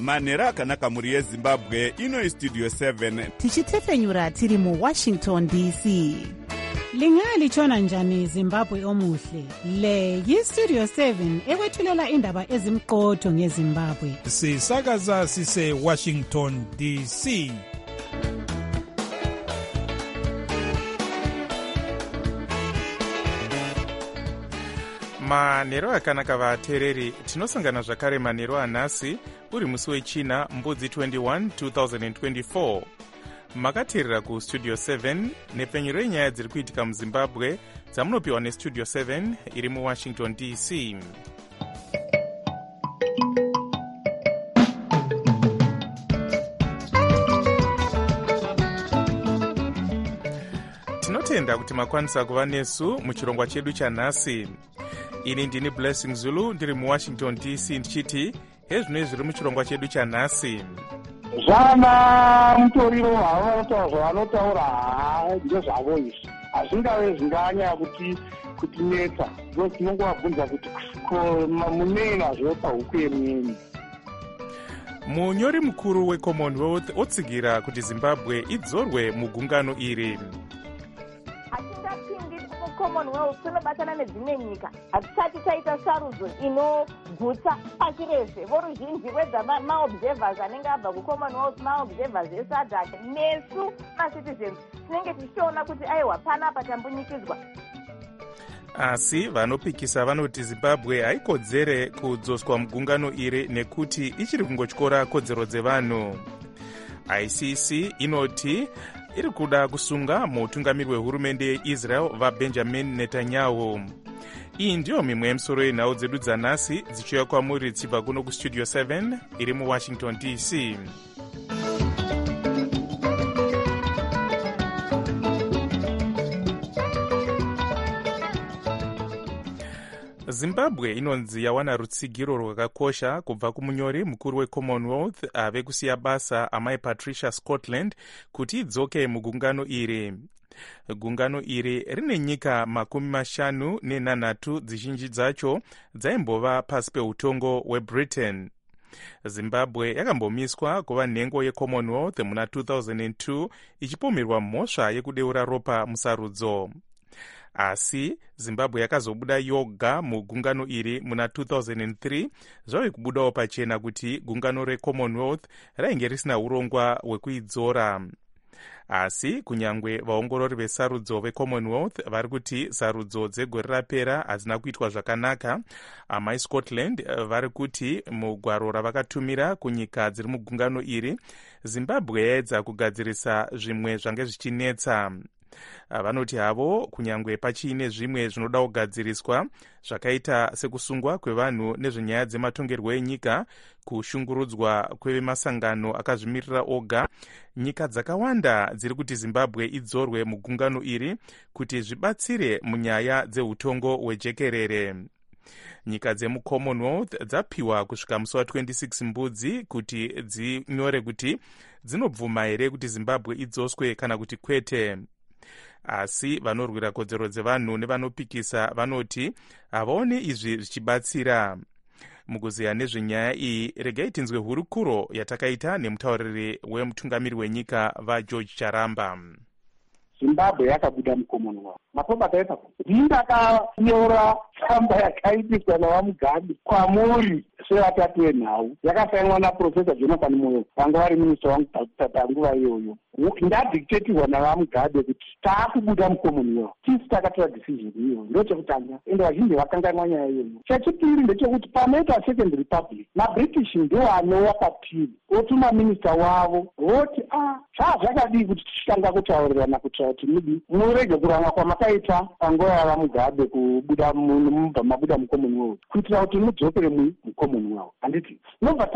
manhero akanaka mhuri yezimbabwe. Ino istudio 7 tichitefenyura tiri muwashington dc. Lingalitshona njani Zimbabwe omuhle? Le yistudio 7 ekwethulela indaba ezimqotho ngeZimbabwe. Sisakaza sise Washington DC. Manhero akanaka vateereri, tinosangana zvakare manhero anhasi uri musi wechina mbudzi 21 2024. Makateerera kustudio 7 nepfenyuro yenyaya dziri kuitika muzimbabwe dzamunopiwa nestudio 7 iri muwashington dc. Tinotenda kuti makwanisa kuva nesu muchirongwa chedu chanhasi. Ini ndini Blessing Zulu ndiri muwashington dc ndichiti hezvino zviri muchirongwa chedu chanhasi. Zvana mutoriro havo vanotaura zvavanotaura ndezvavo izvi hazvingave zvinganya kuti neta ndo tinongovabvunza kuti munei nazvo pahuku yemweni. Munyori mukuru weCommonwealth otsigira kuti Zimbabwe idzorwe mugungano iri. Commonwealth tunobatana nedzimwe nyika hatisati taita sarudzo inogutsa pasi rese. Voruzhinji maobservers anenge abva kuCommonwealth, maobservers eSADC nesu macitizens tinenge tichiona kuti aiwa panapa tambunyikidzwa. Asi vanopikisa vanoti Zimbabwe haikodzere kudzoswa mugungano iri nekuti ichiri kungotyora kodzero dzevanhu. ICC inoti iri kuda kusunga mutungamiri wehurumende yeIsrael vaBenjamin Netanyahu. Iyi ndiyo mimwe yemisoro yenhau dzedu dzanhasi dzichiuya kwamuri dzibva kuno kustudio 7 iri muwashington dc. Zimbabwe inonzi yawana rutsigiro rwakakosha kubva kumunyori mukuru weCommonwealth ave kusiya basa amai Patricia Scotland kuti idzoke mugungano iri. Gungano iri rine nyika 58 dzizhinji dzacho dzaimbova pasi peutongo hweBritain. Zimbabwe yakambomiswa kuva nhengo yeCommonwealth muna 2002 ichipomerwa mhosva yekudeura ropa musarudzo. Asi Zimbabwe yakazobuda yoga mugungano iri muna 2003 zvave kubudawo pachena kuti gungano reCommonwealth rainge risina urongwa hwekuidzora. Asi kunyangwe vaongorori vesarudzo veCommonwealth vari kuti sarudzo dzegore rapera hadzina kuitwa zvakanaka, amai Scotland vari kuti mugwaro ravakatumira kunyika dziri mugungano iri Zimbabwe yaedza kugadzirisa zvimwe zvange zvichinetsa. Vanoti havo kunyangwe pachiine zvimwe zvinoda kugadziriswa zvakaita sekusungwa kwevanhu nezvenyaya dzematongerwo enyika, kushungurudzwa kwemasangano akazvimirira oga, nyika dzakawanda dziri kuti Zimbabwe idzorwe mugungano iri kuti zvibatsire munyaya dzeutongo hwejekerere. Nyika dzemuCommonwealth dzapiwa kusvika musi wa26 mbudzi kuti dzinyore kuti dzinobvuma here kuti Zimbabwe idzoswe kana kuti kwete. Asi vanorwira kodzero dzevanhu nevanopikisa vanoti havaone izvi zvichibatsira. Mukuziya nezvenyaya iyi regai tinzwe hurukuro yatakaita nemutauriri wemutungamiri wenyika vaGeorge Charamba. Zimbabwe yakabuda muCommonwealth. Mapomba taita ndakanyora tsamba yakaitiswa navaMugabe kwamuri sevatatu venhau, yakasainwa naProfesa Jonathan Moyo vanga vari minista wangu panguva iyoyo. Ndadictatirwa navaMugabe kuti taakubuda muCommonwealth. Tisi takatora decision iyoyo. Ndochekutanga ende vazhinji vakanganwa nyaya iyoyo. Chechipiri ndechekuti panoita Second Republic maBritish ndiwo anowa patiri otuma minista wavo voti zvakadii kuti tichitanga kutaurirana kuitira kuti murege kuranga kwamakaita panguva yavaMugabe kubuda mabuda muCommonwealth kuitira kuti mudzokere muCommonwealth. Handiti nobva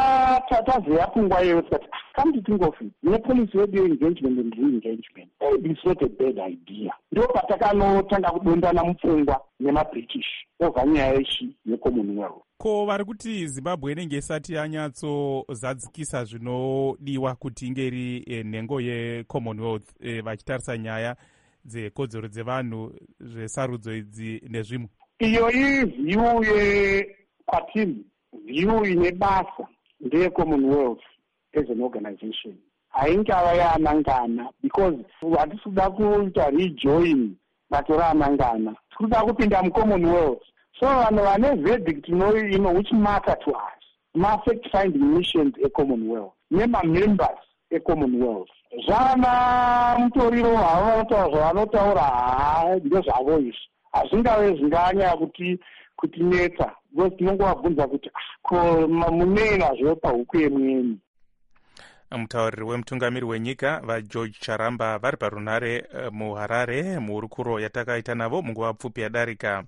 tazeya pfungwa iyoyo tikati come to think of it, nepolicy yedu engagement and re-engagement, maybe it's not a bad idea. Ndo patakanotanga kudondana mupfungwa nemaBritish obva nyaya yechi yeCommonwealth. Ko vari kuti Zimbabwe inenge isati yanyatsozadzikisa zvinodiwa kuti inge iri nhengo yeCommonwealth vachitarisa nyaya dzekodzero dzevanhu zvesarudzo idzi nezvimwe. Iyo ivhiyu yekwatiri, vhiyu ine basa ndeye-commonwealth as an organization haingava yaanangana because hatisi kuda kuita rejoin batora anangana tikuda kupinda mucommonwealth. So vanhu vane verdict which matter to us ma-fact finding missions e-commonwealth nema-members e-commonwealth zvana mutoriro havo vanotaura zvavanotaura ndezvavo izvi hazvingave zvinganyaya kutinetsa because tinongovabvunza kuti ko munei nazvo pahuku yemweni. mutauriri wemutungamiri wenyika vageorge charamba vari parunare muharare muhurukuro yatakaita navo munguva pfupi yadarika.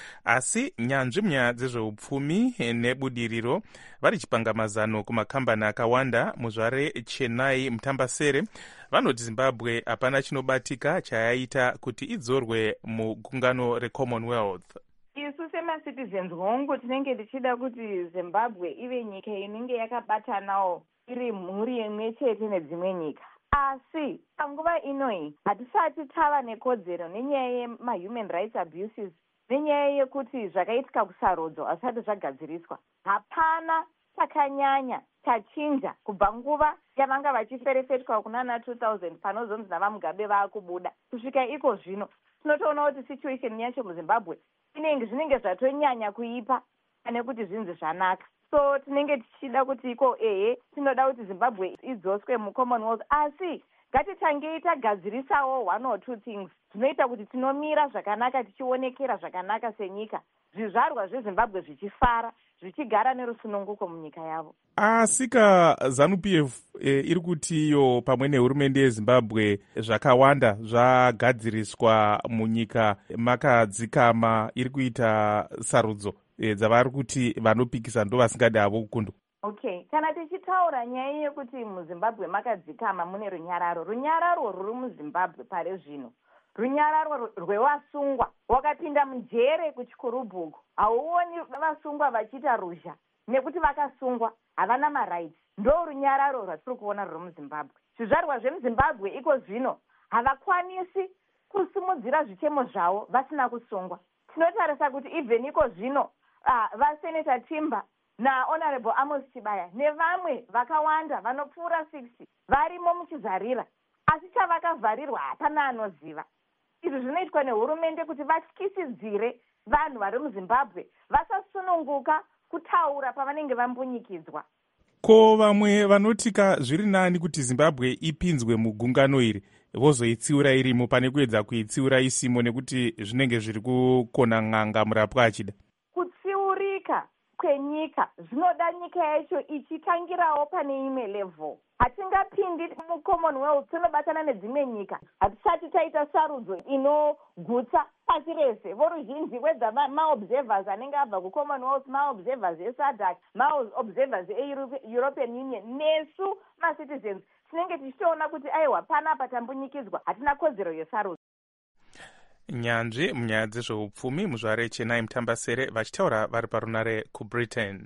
Asi nyanzvi munyaya dzezveupfumi nebudiriro vari chipangamazano kumakambani akawanda muzvare Chennai mutambasere vanoti Zimbabwe hapana chinobatika chayaita kuti idzorwe mugungano reCommonwealth. Isu semacitizens hongu tinenge tichida kuti Zimbabwe ive nyika inenge yakabatanawo iri mhuri imwe chete nedzimwe nyika. Asi panguva inoyi hatisati tava nekodzero nenyaya yema-human rights abuses nenyaya yekuti zvakaitika kusarodzo hazvisati zvagadziriswa. Hapana takanyanya tachinja kubva nguva yavanga vachiferefetwa kunana 2000 panozonzi navamugabe vaakubuda kusvika iko zvino tinotoona kuti situation yacho muZimbabwe zvinenge zvatonyanya kuipa pane kuti zvinzi zvanaka. So tinenge tichida kuti iko tinoda kuti Zimbabwe idzoswe muCommonwealth, asi ngatitangei tagadzirisawo one or two things zvinoita kuti tinomira zvakanaka tichionekera zvakanaka senyika, zvizvarwa zveZimbabwe zvichifara zvichigara nerusununguko munyika yavo. Asika ZANU-PF iri kuti iyo pamwe nehurumende yeZimbabwe zvakawanda zvagadziriswa munyika makadzikama iri kuita sarudzo dzavari kuti vanopikisa ndo vasingadi havo kukundwa. Okay, kana tichitaura nyaya yekuti muZimbabwe makadzikama mune runyararo rwuri muZimbabwe pare zvino, runyararo rwevasungwa wakapinda mujere kuchikurubhuku, hauoni vasungwa vachiita ruzha nekuti vakasungwa havana marights. Ndo runyararo rwatiri kuona rwuri muZimbabwe. Zvizvarwa zvemuZimbabwe iko zvino havakwanisi kusimudzira zvichemo zvavo vasina kusungwa. Tinotarisa kuti even iko zvino vaseneta Timba naHonorable Amos Chibaya nevamwe vakawanda vanopfuura 60 varimo muchizarira, asi chavakavharirwa hapana anoziva. Izvi zvinoitwa nehurumende kuti vatyisidzire vanhu vari muZimbabwe vasasununguka kutaura pavanenge vambunyikidzwa. Ko vamwe vanotika zviri nani kuti Zimbabwe ipinzwe mugungano iri vozoitsiura irimo pane kuedza kuitsiura isimo nekuti zvinenge zviri kukona ng'anga murapwa achida. Kutsiurika kwenyika zvinoda nyika yacho ichitangirawo pane imwe level. Hatingapindi muCommonwealth tinobatana nedzimwe nyika hatisati taita sarudzo inogutsa pasi rese. Voruzhinji wedza maobservers anenge abva kuCommonwealth, maobservers eSADC, maobservers eEuropean Union, nesu macitizens tinenge tichitoona kuti aiwa panapa tambunyikidzwa, hatina kodzero yesarudzo. Nyanzvi munyaya dzezveupfumi muzvare Chennai mutambasere vachitaura vari parunare kuBritain.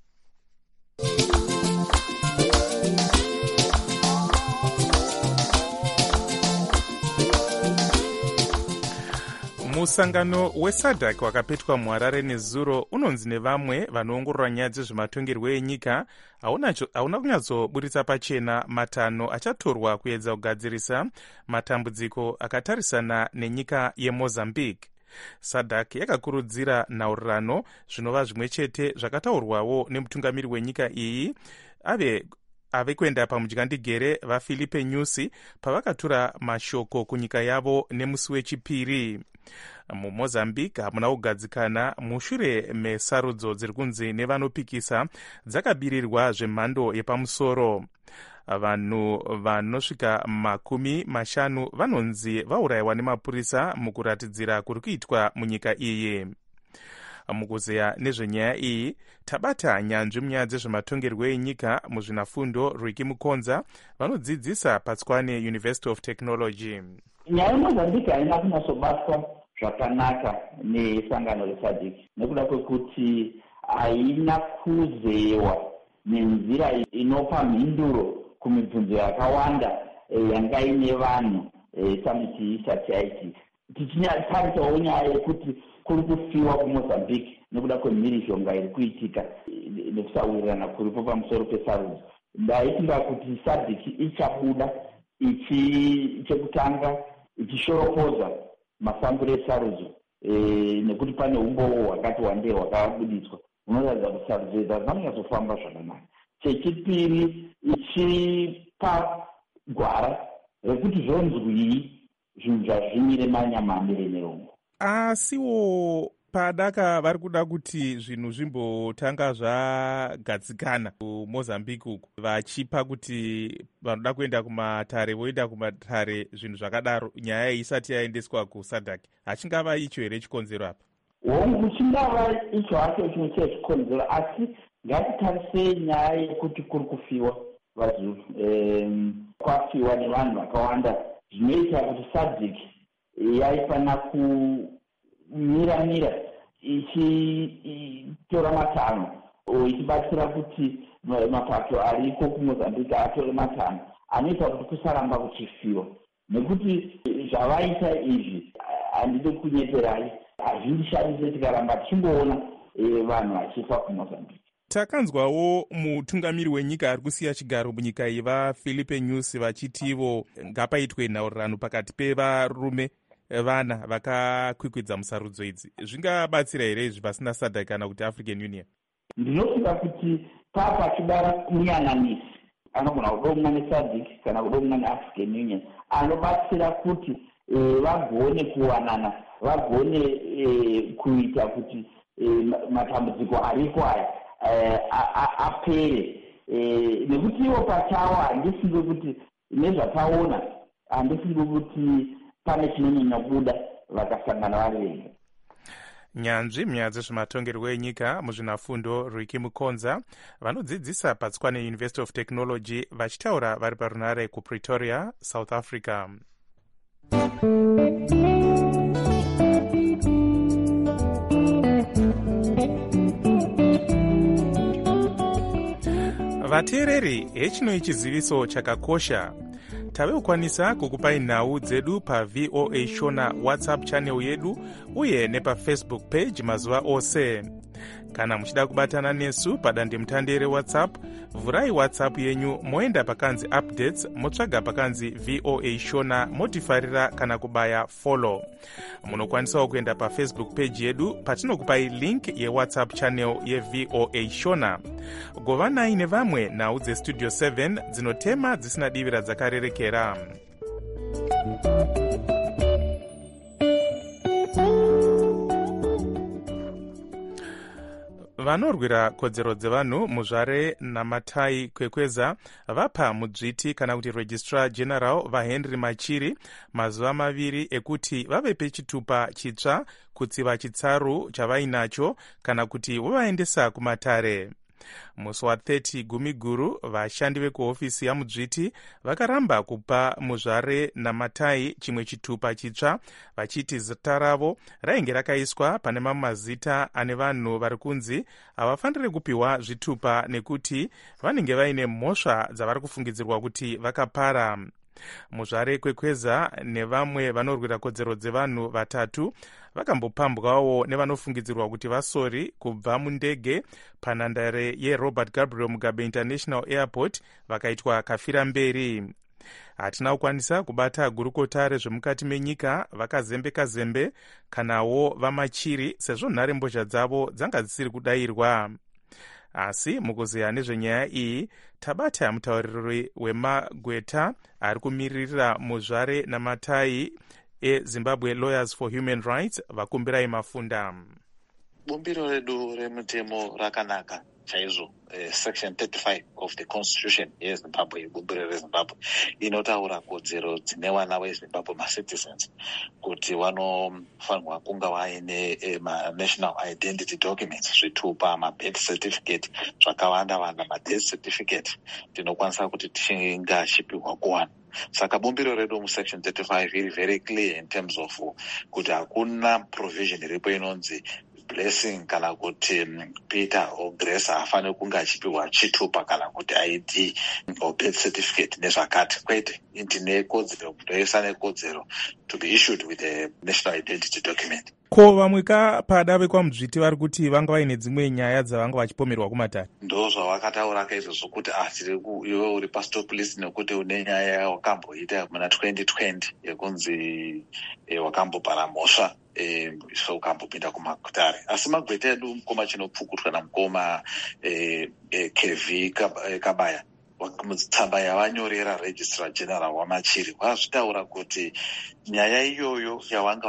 Musangano weSADC wakapetwa muHarare nezuro unonzi nevamwe vanoongorora nyaya dzezvematongerwo enyika hauna kunyatsoburitsa pachena matanho achatorwa kuedza kugadzirisa matambudziko akatarisana nenyika yeMozambique. SADC yakakurudzira nhaurirano zvinova zvimwe chete zvakataurwawo nemutungamiri wenyika iyi ave kuenda pamudyandegere vaFilipe Nyusi pavakatura mashoko kunyika yavo nemusi wechipiri. MuMozambique hamuna kugadzikana mushure mesarudzo dziri kunzi nevanopikisa dzakabirirwa zvemhando yepamusoro. Vanhu vanosvika 50 vanonzi vaurayiwa nemapurisa mukuratidzira kuri kuitwa munyika iyi. Mukuzeya nezvenyaya iyi tabata nyanzvi munyaya dzezvematongerwo enyika muzvinafundo Rwiki Mukonza vanodzidzisa paTswane University of Technology. Nyaya yeMozambique haina kunyasobatwa zvakanaka nesangano reSADC nekuda kwekuti haina kuzewa nenzira inopa mhinduro kumibvunzo yakawanda yanga ine vanhu samiti isati yaitika. tichitaritawo nyaya yekuti kuri kufiwa kumozambique nekuda kwemhirizhonga iri kuitika nekusawirirana kuripo pamusoro pesarudzo. ndaitinga kuti sadc ichabuda chekutanga ichishoropoza mafambiro esarudzo nekuti pane umboo hwakati wandei hwakabuditswa hunoratidza kuti sarudzo idzi hadzinyazofamba zvakanaka. chechipiri ichipa gwara rekuti zvonzwii zvinhu zvazvimire manyamamire nerongo. asiwo padaka vari kuda kuti zvinhu zvimbotanga zvagadzikana kumozambique uku vachipa kuti vanoda kuenda kumatare voenda kumatare zvinhu zvakadaro, nyaya isati yaendeswa kusadc, hachingava icho here chikonzero apa? hongu chingava icho hacho chimwe chechikonzero, asi ngatitarisei nyaya yekuti kuri kufiwa vazulu, kwafiwa nevanhu vakawanda, zvinoita kuti sadc yaifanira kumira ichitora matanho ichibatsira kuti mapato ariko kumozambique atore matanho anoita kuti kusaramba kuchifiwa, nekuti zvavaita izvi handidi kunyeperai hazvindishandise tikaramba tichingoona vanhu vachifa kumozambique. takanzwawo mutungamiri wenyika ari kusiya chigaro munyika iyi vaFilipe Nyusi vachitivo ngapaitwe nhaurirano pakati pevarume vana vakakwikwidza musarudzo idzi. zvingabatsira here izvi pasina sadc kana kuti African Union? ndinofunga kuti pachidara muyananisi anogona kudomwa nesadc kana kudomwa neAfrican Union anobatsira kuti vagone kuwanana, vagone kuita kuti matambudziko ariko aya apere, nekuti ivo pachavo handifunge kuti nezvataona handifunge kuti pane chinonyanya kubuda vakasangana vari venga. nyanzvi munyaya dzezvematongerwo enyika muzvinafundo Riki Mukonza vanodzidzisa paTswane University of Technology vachitaura vari parunare kuPretoria, South Africa. vateereri, hechino chiziviso chakakosha. tave kukwanisa kukupai nhau dzedu paVOA Shona WhatsApp channel yedu uye nepafacebook page mazuva ose. kana muchida kubatana nesu padandemutande reWhatsApp, vhurai WhatsApp yenyu moenda pakanzi updates, motsvaga pakanzi VOA Shona, motifarira kana kubaya follow. munokwanisawo kuenda pafacebook page yedu patinokupai link yeWhatsApp channel yeVOA Shona. govanai nevamwe nhau dzestudio 7 dzinotema dzisina divira dzakarerekera. vanorwira kodzero dzevanhu muzvare Namatai Kwekweza vapa mudzviti kana kuti registrar general vaHenry Machiri mazuva 2 ekuti vave pechitupa chitsva kutsiva chitsaru chavainacho kana kuti vovaendesa kumatare. musi wa30 Gumiguru vashandi vekuhofisi yamudzviti vakaramba kupa muzvare Namatai chimwe chitupa chitsva vachiti zita ravo rainge rakaiswa pane mamwe mazita ane vanhu vari kunzi havafaniri kupiwa zvitupa nekuti vanenge vaine mhosva dzavari kufungidzirwa kuti vakapara. muzvare Kwekweza nevamwe vanorwira kodzero dzevanhu 3 vakambopambwawo nevanofungidzirwa kuti vasori kubva mundege panhandare yeRobert Gabriel Mugabe International Airport vakaitwa kafira mberi. hatina kukwanisa kubata gurukota rezvemukati menyika vakazembe kanawo vaMachiri sezvo nharembozha dzavo dzanga dzisiri kudayirwa. asi mukuziya nezvenyaya iyi tabata mutauriri wemagweta ari kumiririra muzvare Namatai eZimbabwe Lawyers for Human Rights vakumbirai mafunda. bumbiro redu remutemo rakanaka chaizvo. Section 35 of the Constitution yeZimbabwe, bumbiro reZimbabwe, inotaura kodzero dzine vana veZimbabwe macitizens kuti vanofanirwa kunga vaine national identity documents, zvitupa, birth certificate, zvakawanda wanda. Death certificate tinokwanisa kuti tingashipiwa kuwana. saka bumbiro redu musection 35 iri very clear in terms of kuti hakuna provision iripo inonzi Blessing kana kuti Peter or Grace hafaniri kunge achipiwa chitupa kana kuti ID or birth certificate nezvakati. Kwete, ndine kodzero kutoisa nekodzero to be issued with a national identity document. Ko vamwe pada vekwamuzviti vari kuti vanga vaine dzimwe nyaya dzavanga vachipomerwa kumatare? Ndo zvavakataura kaizvozvo kuti iwe uri pastop list nekuti une nyaya yawakamboita muna 2020 yekunzi wakambobhara mhosva so ukambopinda kumakutare. Asi magweta edu mukoma chinopfukutwa namukoma KV Kabaya mutsamba yavanyorera registrar general wamachiri vazvitaura kuti nyaya iyoyo yavanga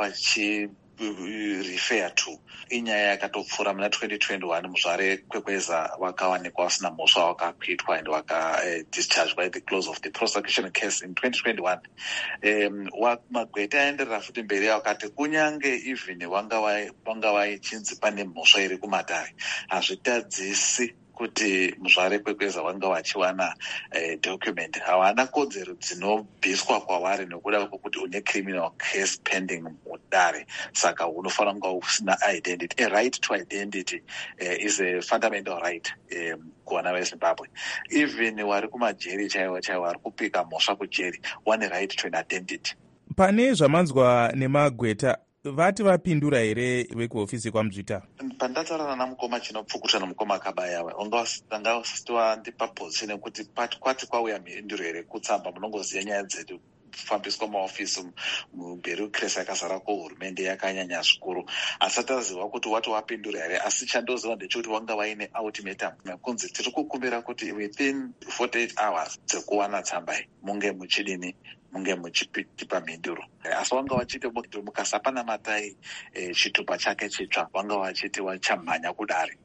refer to inyaya yakatopfuura muna 2021 muzvare kwekweza wakawanikwa vasina mhosva wakakwitwa and discharged by the close of the prosecution case in 2021. Magweta aenderera futi mberi wakati kunyange even wanga vaichinzi pane mhosva iri kumatare hazvitadzisi kuti muzvare kwekweza vanga vachiwana document. Havana kodzero dzinobviswa kwavari nekuda kwokuti une criminal case pending mudare, saka unofanira kunga usina identity. A right to identity is a fundamental right kuvana vezimbabwe. Even vari kumajeri chaivo vari kupika mhosva kujeri one right to an identity. Pane zvamanzwa nemagweta vati vapindura here vekuhofisi kwamuzvita? Pandataurana namukoma chinopfukuta nomukoma Kabaya anga usitiwa ndipa position yekuti kwati kwauya mhinduro here kutsamba munongoziva nyaya dzedu kufambiswa maofisi mubureaucracy yakazara kuhurumende yakanyanya zvikuru. Asati aziva kuti wati wapindura here, asi chandoziva ndechekuti wanga vaine ultimatum kunzi tiri kukumbira kuti within 48 hours dzekuwana tsambai munge muchidini, munge muchitipa mhinduro. Asi wanga vachiti mukasapana matai chitupa chake chitsva wanga vachiti wachamhanya kudare.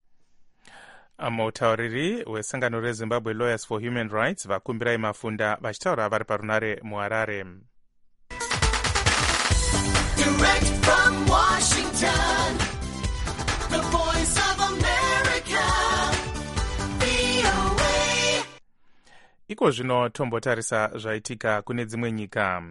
Mutauriri wesangano reZimbabwe Lawyers for Human Rights vakumbirai mafunda vachitaura vari parunare muHarare. Direct from Washington, the voice of America, VOA. Iko zvino tombotarisa zvaitika kune dzimwe nyika.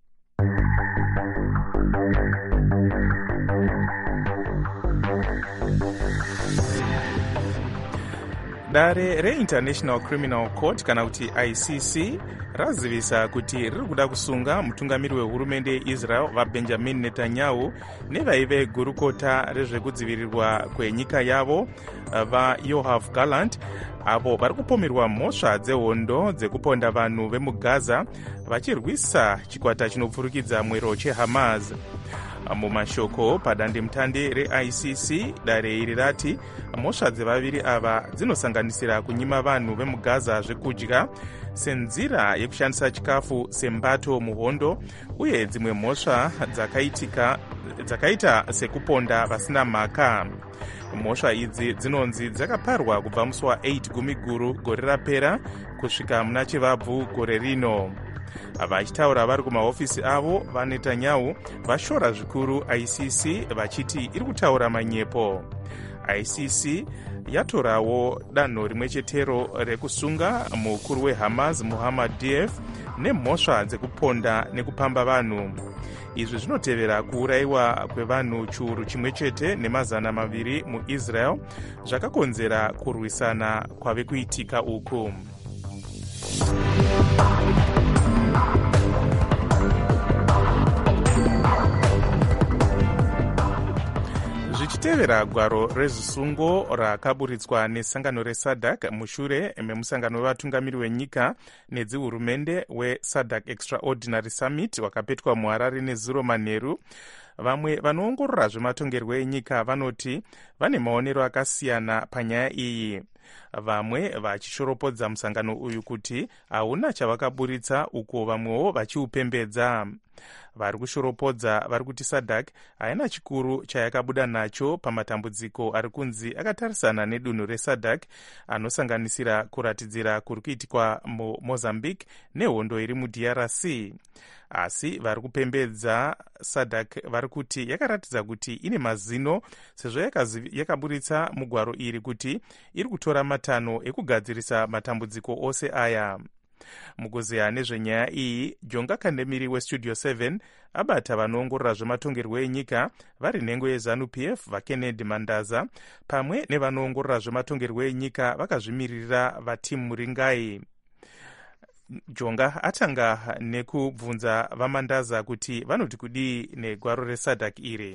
Dare reInternational Criminal Court kana kuti ICC razivisa kuti riri kuda kusunga mutungamiri wehurumende yeIsrael vaBenjamin Netanyahu nevaive gurukota rezvekudzivirirwa kwenyika yavo vaYoav Gallant avo vari kupomerwa mhosva dzehondo dzekuponda vanhu vemugaza vachirwisa chikwata chinopfurikidza mwero cheHamas. Mumashoko padandemutande reICC dare iri rati mhosva dzevaviri ava dzinosanganisira kunyima vanhu vemugaza zvekudya senzira yekushandisa chikafu sembato muhondo uye dzimwe mhosva dzakaita sekuponda vasina mhaka. Mhosva idzi dzinonzi dzakaparwa kubva musi wa8 Gumiguru gore rapera kusvika muna Chivabvu gore rino. Vachitaura vari kumahofisi avo vaNetanyahu vashora zvikuru ICC vachiti iri kutaura manyepo. ICC yatorawo danho rimwe chetero rekusunga mukuru weHamas Muhammad Deif nemhosva dzekuponda nekupamba vanhu. Izvi zvinotevera kuurayiwa kwevanhu chiuru chimwe chete nemazana maviri muIsrael zvakakonzera kurwisana kwave kuitika uku. Zvichitevera gwaro rezvisungo rakaburitswa nesangano reSADC mushure memusangano wevatungamiri wenyika nedzihurumende weSADC Extraordinary Summit wakapetwa muHarare nezuro manheru, vamwe vanoongorora zvematongerwo enyika vanoti vane maonero akasiyana panyaya iyi. Vamwe vachishoropodza musangano uyu kuti hauna chavakaburitsa uko vamwewo vachiupembedza. Vari kushoropodza vari kuti SADC haina chikuru chayakabuda nacho pamatambudziko ari kunzi akatarisana nedunhu reSADC anosanganisira kuratidzira kuri kuitikwa muMozambique nehondo iri muDRC. Asi vari kupembedza SADC vari kuti yakaratidza kuti ine mazino sezvo yakaburitsa mugwaro iri kuti iri kutora matanho ekugadzirisa matambudziko ose aya. mukuziya nezvenyaya iyi, Jonga Kandemiri westudio 7 abata vanoongorora zvematongerwo enyika vari nhengo yeZANU-PF vaKennedy Mandaza pamwe nevanoongorora zvematongerwo enyika vakazvimirira vaTim Muringai. Jonga atanga nekubvunza vaMandaza kuti vanoti kudii negwaro reSADC iri.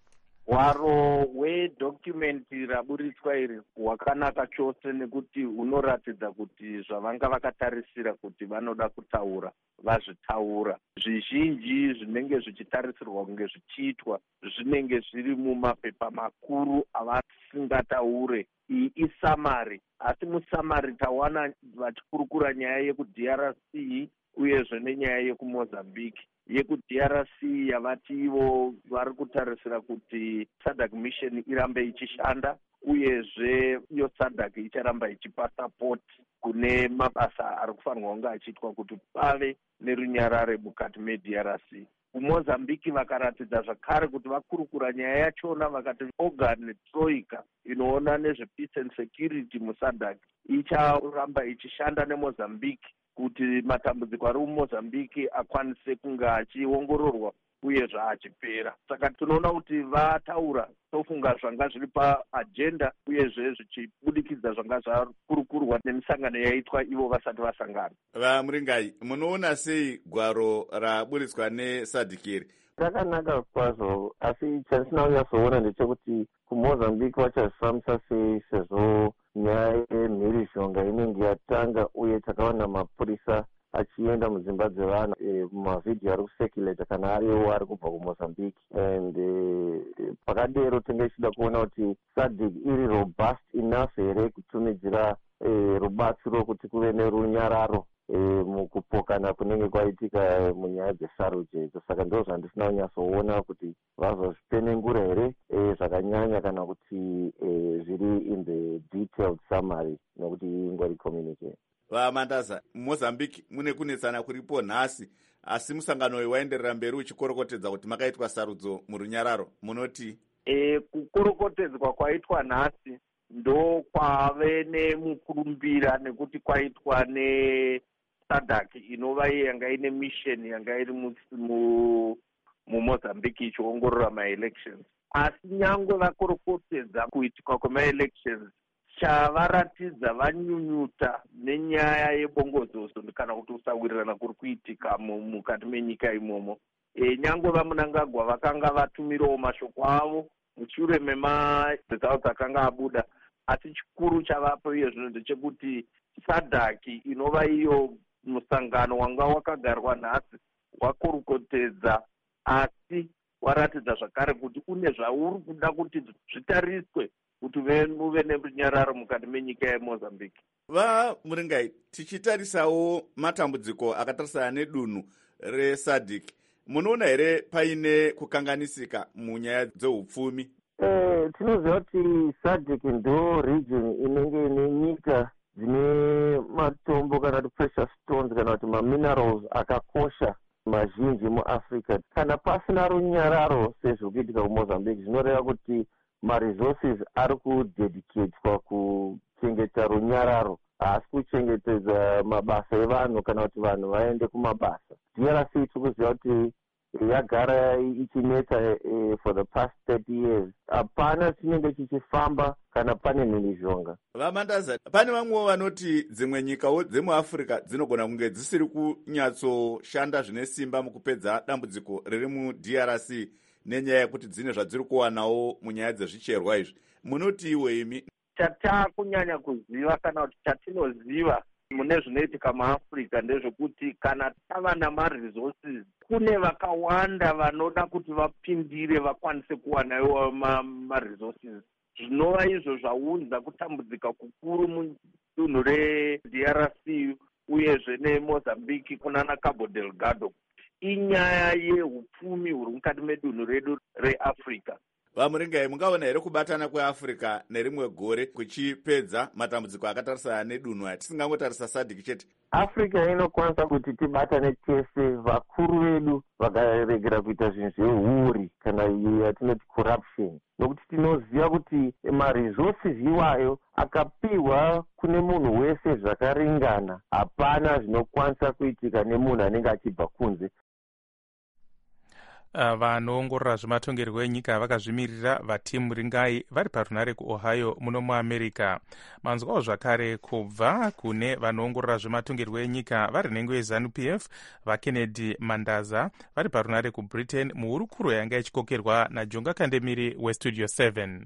Gwaro hwedokumenti raburitswa iri hwakanaka chose nekuti hunoratidza kuti zvavanga vakatarisira kuti vanoda kutaura vazvitaura. Zvizhinji zvinenge zvichitarisirwa kunge zvichiitwa zvinenge zviri mumapepa makuru avasingataure. Iyi isamari, asi musamari tawana vachikurukura nyaya yekuDRC uyezve nenyaya yekuMozambique. YekuDRC yavati ivo vari kutarisira kuti SADC mission irambe ichishanda, uyezve iyo SADC icharamba ichipa support kune mabasa ari kufanirwa kunge achiitwa kuti pave nerunyarare mukati meDRC. kuMozambique vakaratidza zvakare kuti vakurukura nyaya yachona vakati organ troika inoona nezvepeace and security muSADC icharamba ichishanda neMozambique kuti matambudziko ari muMozambique akwanise kunge achiongororwa uye zvaachipera. Saka tinoona kuti vataura tofunga zvanga zviri paagenda uyezve zvichibudikidza zvanga zvakurukurwa nemisangano yaitwa ivo vasati vasangana. VaMuringai, munoona sei gwaro raburitswa neSADC iri? Rakanaka kwazvo, asi chandinonyatsoona ndechekuti kuMozambique vachazvifambisa sei sezvo nyaya yemhirishonga inenge yatanga uye takaona mapurisa achienda mudzimba dzevanhu mavhidhiyo ari kusekuleta kana ariwo ari kubva kuMozambique, and pakadero tinge ichida kuona kuti SADC iri robust enough here kutumidzira rubatsiro kuti kuve nerunyararo mukupokana kunenge kwaitika munyaya dzesarudzo idzo. Saka ndo zvandisina kunyatsoona kuti vazozvipenengura here zvakanyanya kana kuti zviri in the detailed summary nokuti ingori communicate. VaMandaza, Mozambique mune kunetsana kuripo nhasi, asi musangano uyu waenderera mberi uchikorokotedza kuti makaitwa sarudzo murunyararo, munoti? Kukorokotedzwa kwaitwa nhasi ndo kwave nemukurumbira nekuti kwaitwa neSADC inova yanga ine mission yanga iri muMozambique ichiongorora maelections. Asi nyangwe vakorokotedza kuitika kwemaelections, chavaratidza vanyunyuta nenyaya yebongozozo kana kuti usawirirana kuri kuitika mukati menyika imomo. Nyangwe vaMunangagwa vakanga vatumirawo mashoko avo mushure memadzisao dzakanga abuda, asi chikuru chavapo iye zvino ndechekuti SADC inova iyo musangano wanga wakagarwa nhasi wakorokotedza, asi waratidza zvakare kuti une zvauri kuda kuti zvitariswe kuti muve nerunyararo mukati menyika yeMozambique. VaMuringai, tichitarisawo matambudziko akatarisana nedunhu reSADC, munoona here paine kukanganisika munyaya dzeupfumi? Tinoziva kuti SADC ndo region inenge ine nyika dzine matombo kana kuti precious stones kana kuti maminerals akakosha mazhinji muAfrica. Kana pasina runyararo sezvo kuitika kuMozambique, zvinoreva kuti maresources ari kudedicatwa kuchengeta runyararo, haasi kuchengetedza mabasa evanhu kana kuti vanhu vaende kumabasa. DRC tikuziva kuti yagara ichineta for the past 30 years. Hapana chinenge chichifamba kana pane mhirizhonga. VaMandaza, pane vamwewo vanoti dzimwe nyikawo dzemuAfrica dzinogona kunge dzisiri kunyatsoshanda zvine simba mukupedza dambudziko riri muDRC nenyaya yekuti dzine zvadziri kuwanawo munyaya dzezvicherwa izvi. Munoti iwe imi? Chatakunyanya kuziva kana kuti chatinoziva mune zvinoitika muAfrica ndezvekuti kana tava namaresources, kune vakawanda vanoda kuti vapindire vakwanise kuwanawo maresources. Zvinova izvo zvaunza kutambudzika kukuru mudunhu reDRC uyezve neMozambique kunana Cabo Delgado. Inyaya yeupfumi huri mukati medunhu redu reAfrica. vamuringai, mungaona here kubatana kweafrica nerimwe gore kuchipedza matambudziko akatarisana nedunhu tisingangotarisa sadc chete? africa inokwanisa kuti tibatane tese, vakuru vedu vakaregera kuita zvinhu zveuri kana yatinoti corruption, nokuti tinoziva kuti maresources iwayo akapiwa kune munhu wese zvakaringana, hapana zvinokwanisa kuitika nemunhu anenge achibva kunze. Vanoongorora zvematongerwo enyika vakazvimirira vatimu ringai vari parunare kuohio muno muamerica. Manzwawo zvakare kubva kune vanoongorora zvematongerwo enyika vari nhengo yeZANU-PF vaKennedy Mandaza vari parunare kubritain muhurukuro yanga ichikokerwa naJonga Kandemiri westudio 7.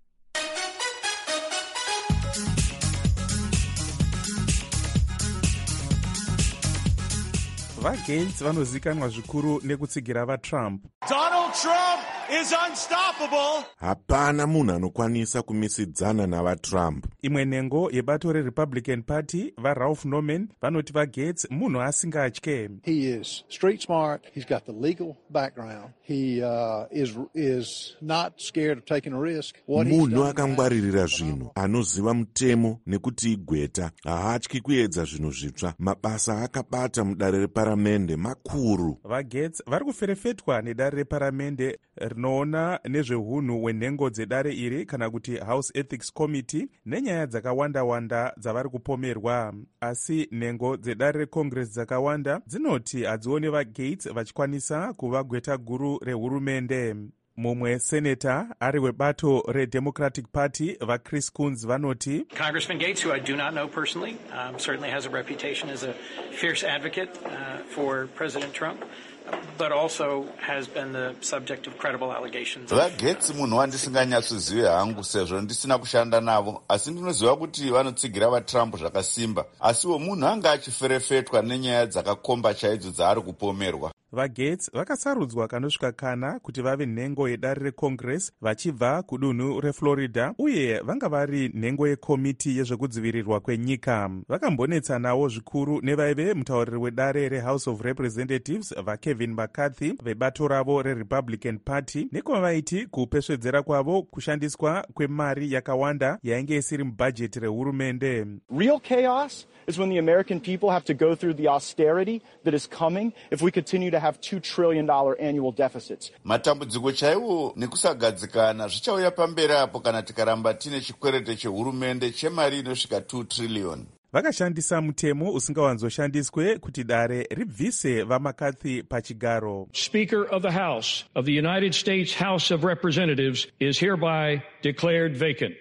VaGates vanozikanwa zvikuru nekutsigira vaTrump. Donald Trump is unstoppable. Hapana munhu anokwanisa kumisidzana navaTrump. Imwe nhengo yebato reRepublican Party vaRalph Norman vanoti vaGates munhu asingatye. He is street smart. He's got the legal background. He is not scared of taking a risk. Munhu akangwaririra zvinhu, anoziva mutemo nekuti igweta, haatyi kuedza zvinhu zvitsva. Mabasa akabata mudare reparamende makuru. VaGates vari kuferefetwa nedare reparamende rinoona nezveunhu hwenhengo dzedare iri kana kuti House Ethics Committee nenyaya dzakawanda-wanda dzavari kupomerwa. Asi nhengo dzedare reCongress dzakawanda dzinoti hadzione vaGates vachikwanisa kuva gweta guru rehurumende. Mumwe seneta ari webato reDemocratic Party vaChris Coons vanoti Congressman Gates, who I do not know personally, certainly has a reputation as a fierce advocate for President Trump, but also has been the subject of credible allegations. VaGates munhu wandisinganyatsozive hangu sezvo ndisina kushanda navo, asi ndinoziva kuti vanotsigira vaTrump zvakasimba, asiwo munhu anga achiferefetwa nenyaya dzakakomba chaidzo dzaari kupomerwa. VaGates vakasarudzwa kanosvika kana kuti vave nhengo yedare reCongress vachibva kudunhu reFlorida, uye vanga vari nhengo yekomiti yezvekudzivirirwa kwenyika. Vakambonetsanawo zvikuru nevaive mutauriri wedare reHouse of Representatives vaKevin McCarthy vebato ravo reRepublican Party nekwavaiti kupesvedzera kwavo kushandiswa kwemari yakawanda yainge isiri mubhajeti rehurumende. Real chaos is when the American people have to go through the austerity that is coming if we continue to have $2 trillion annual deficits. Matambudziko chaiwo nekusagadzikana zvichauya pamberi apo kana tikaramba tine chikwerete chehurumende chemari inosvika 2 trillion. Vakashandisa mutemo usingawanzoshandiswe kuti dare ribvise vaMcCarthy pachigaro. Speaker of the House of the United States House of Representatives is hereby declared vacant.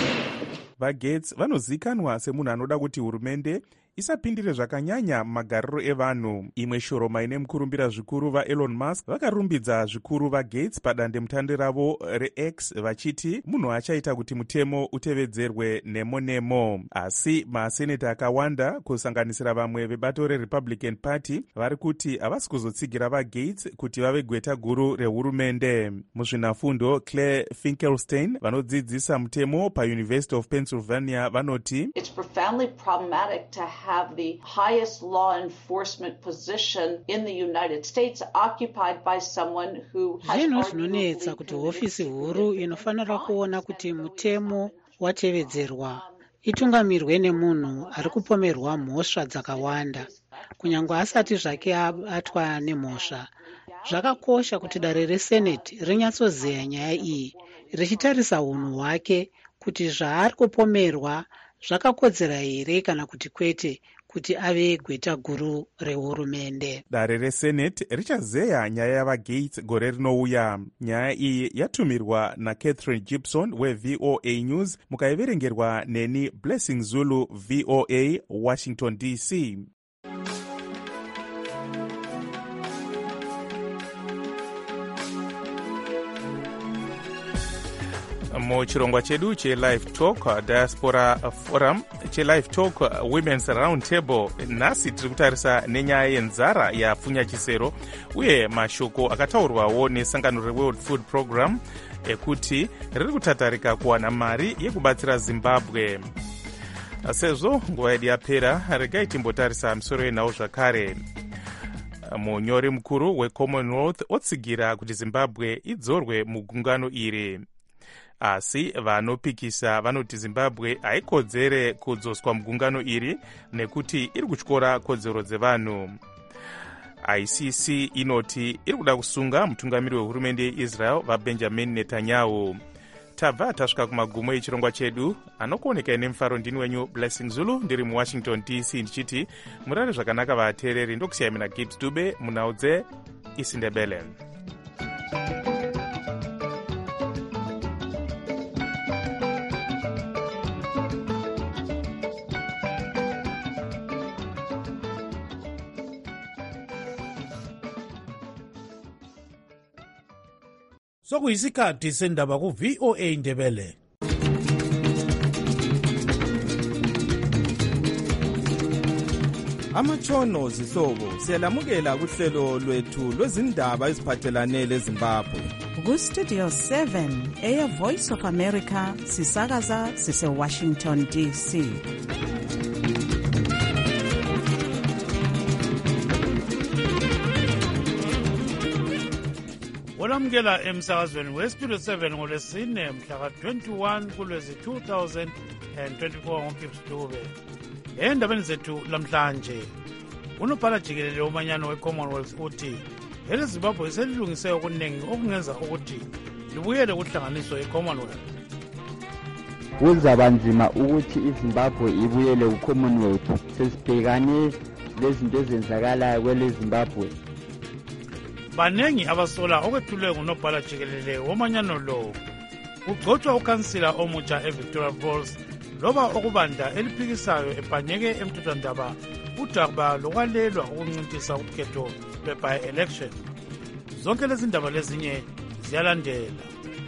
VaGates vanozikanwa semunhu anoda kuti hurumende isapindire zvakanyanya magariro evanhu. Imwe shoroma ine mukurumbira zvikuru vaElon Musk vakarumbidza zvikuru vaGates padandemutande ravo reX vachiti munhu achaita kuti mutemo utevedzerwe nemo-nemo. Asi maseneta akawanda kusanganisira vamwe vebato reRepublican Party vari kuti havasi kuzotsigira vaGates kuti vave gweta guru rehurumende. Muzvinafundo Claire Finkelstein vanodzidzisa mutemo paUniversity of Pennsylvania vanoti It's profoundly problematic to have the highest law enforcement position in the United States occupied by someone who has zvino zvinonetsa kuti hofisi huru inofanira kuona kuti mutemo watevedzerwa itungamirwe nemunhu ari kupomerwa mhosva dzakawanda kunyange asati zvake abatwa nemhosva. Zvakakosha kuti dare reSenate rinyatsozeya nyaya iyi richitarisa unhu hwake kuti zvaari kupomerwa zvakakodzera here kana kuti kwete kuti ave gweta guru rehurumende. Dare reSenate richazeya nyaya yavaGates gore rinouya. Nyaya iyi yatumirwa naCatherine Gibson weVOA News, mukaiverengerwa neni Blessing Zulu, VOA, Washington DC. Muchirongwa chedu cheLive Talk Diaspora Forum cheLive Talk Women's Round Table nhasi tiri kutarisa nenyaya yenzara yapfunya chisero uye mashoko akataurwawo nesangano reWorld Food Program ekuti riri kutatarika kuwana mari yekubatsira Zimbabwe. Sezvo nguva yedu yapera, regai timbotarisa misoro yenawo zvakare. munyori mukuru weCommonwealth otsigira kuti zimbabwe idzorwe mugungano iri, asi vanopikisa vanoti zimbabwe haikodzere kudzoswa mugungano iri nekuti iri kutyora kodzero dzevanhu. ICC inoti iri kuda kusunga mutungamiri wehurumende yeIsrael vaBenjamin Netanyahu. Tabva tasvika kumagumo echirongwa chedu. Anokuoneka nemufaro ndini wenyu Blessing Zulu, ndiri muWashington DC ndichiti murare zvakanaka vateereri. Ndokusiyai mina Gibbs Dube munhau dzeIsindebele. Sokuyisikhathi sendaba ku-VOA Indebele. Amatshono zihlobo siyalamukela kuhlelo lwethu lwezindaba eziphathelane leZimbabwe. Ku-Studio 7 Air Voice of America sisakaza sise-Washington DC. Olamukela emsakazweni we-Studio 7 ngolwesine mhla ka-21 kuLwezi 2024 ngoGibbs Dube. Endabeni zethu lamhlanje, unobhala jikelele womanyano we-Commonwealth uthi eleZimbabwe selilungise okuningi okungenza ukuthi libuyele kuhlanganiso ye-Commonwealth. Kuzaba nzima ukuthi iZimbabwe ibuyele ku-Commonwealth. Sesibhekane lezinto ezenzakalayo kweleZimbabwe. Banengi abasola okwethulwe ngunobhala jikelele womanyano lo. Kugcotshwa ukhansila omutsha eVictoria Falls loba okubanda eliphikisayo ebhanyeke emthethwandaba udaba lokwalelwa ukuncintisa ukhetho lwe-by-election. Zonke lezi ndaba lezinye ziyalandela.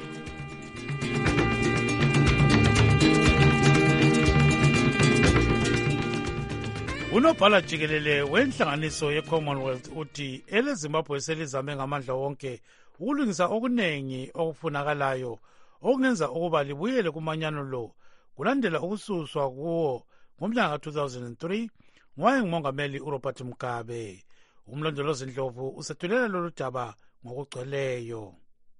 Unobhala jikelele wenhlanganiso ye-Commonwealth uthi eleZimbabwe selizame ngamandla wonke ukulungisa okunengi okufunakalayo okungenza ukuba libuyele kumanyano lo kulandela ukususwa kuwo ngomnyaka ka-2003 ngowayengumongameli uRobert Mugabe. Umlondolozi Ndlovu usethulela lolu daba ngokugcweleyo.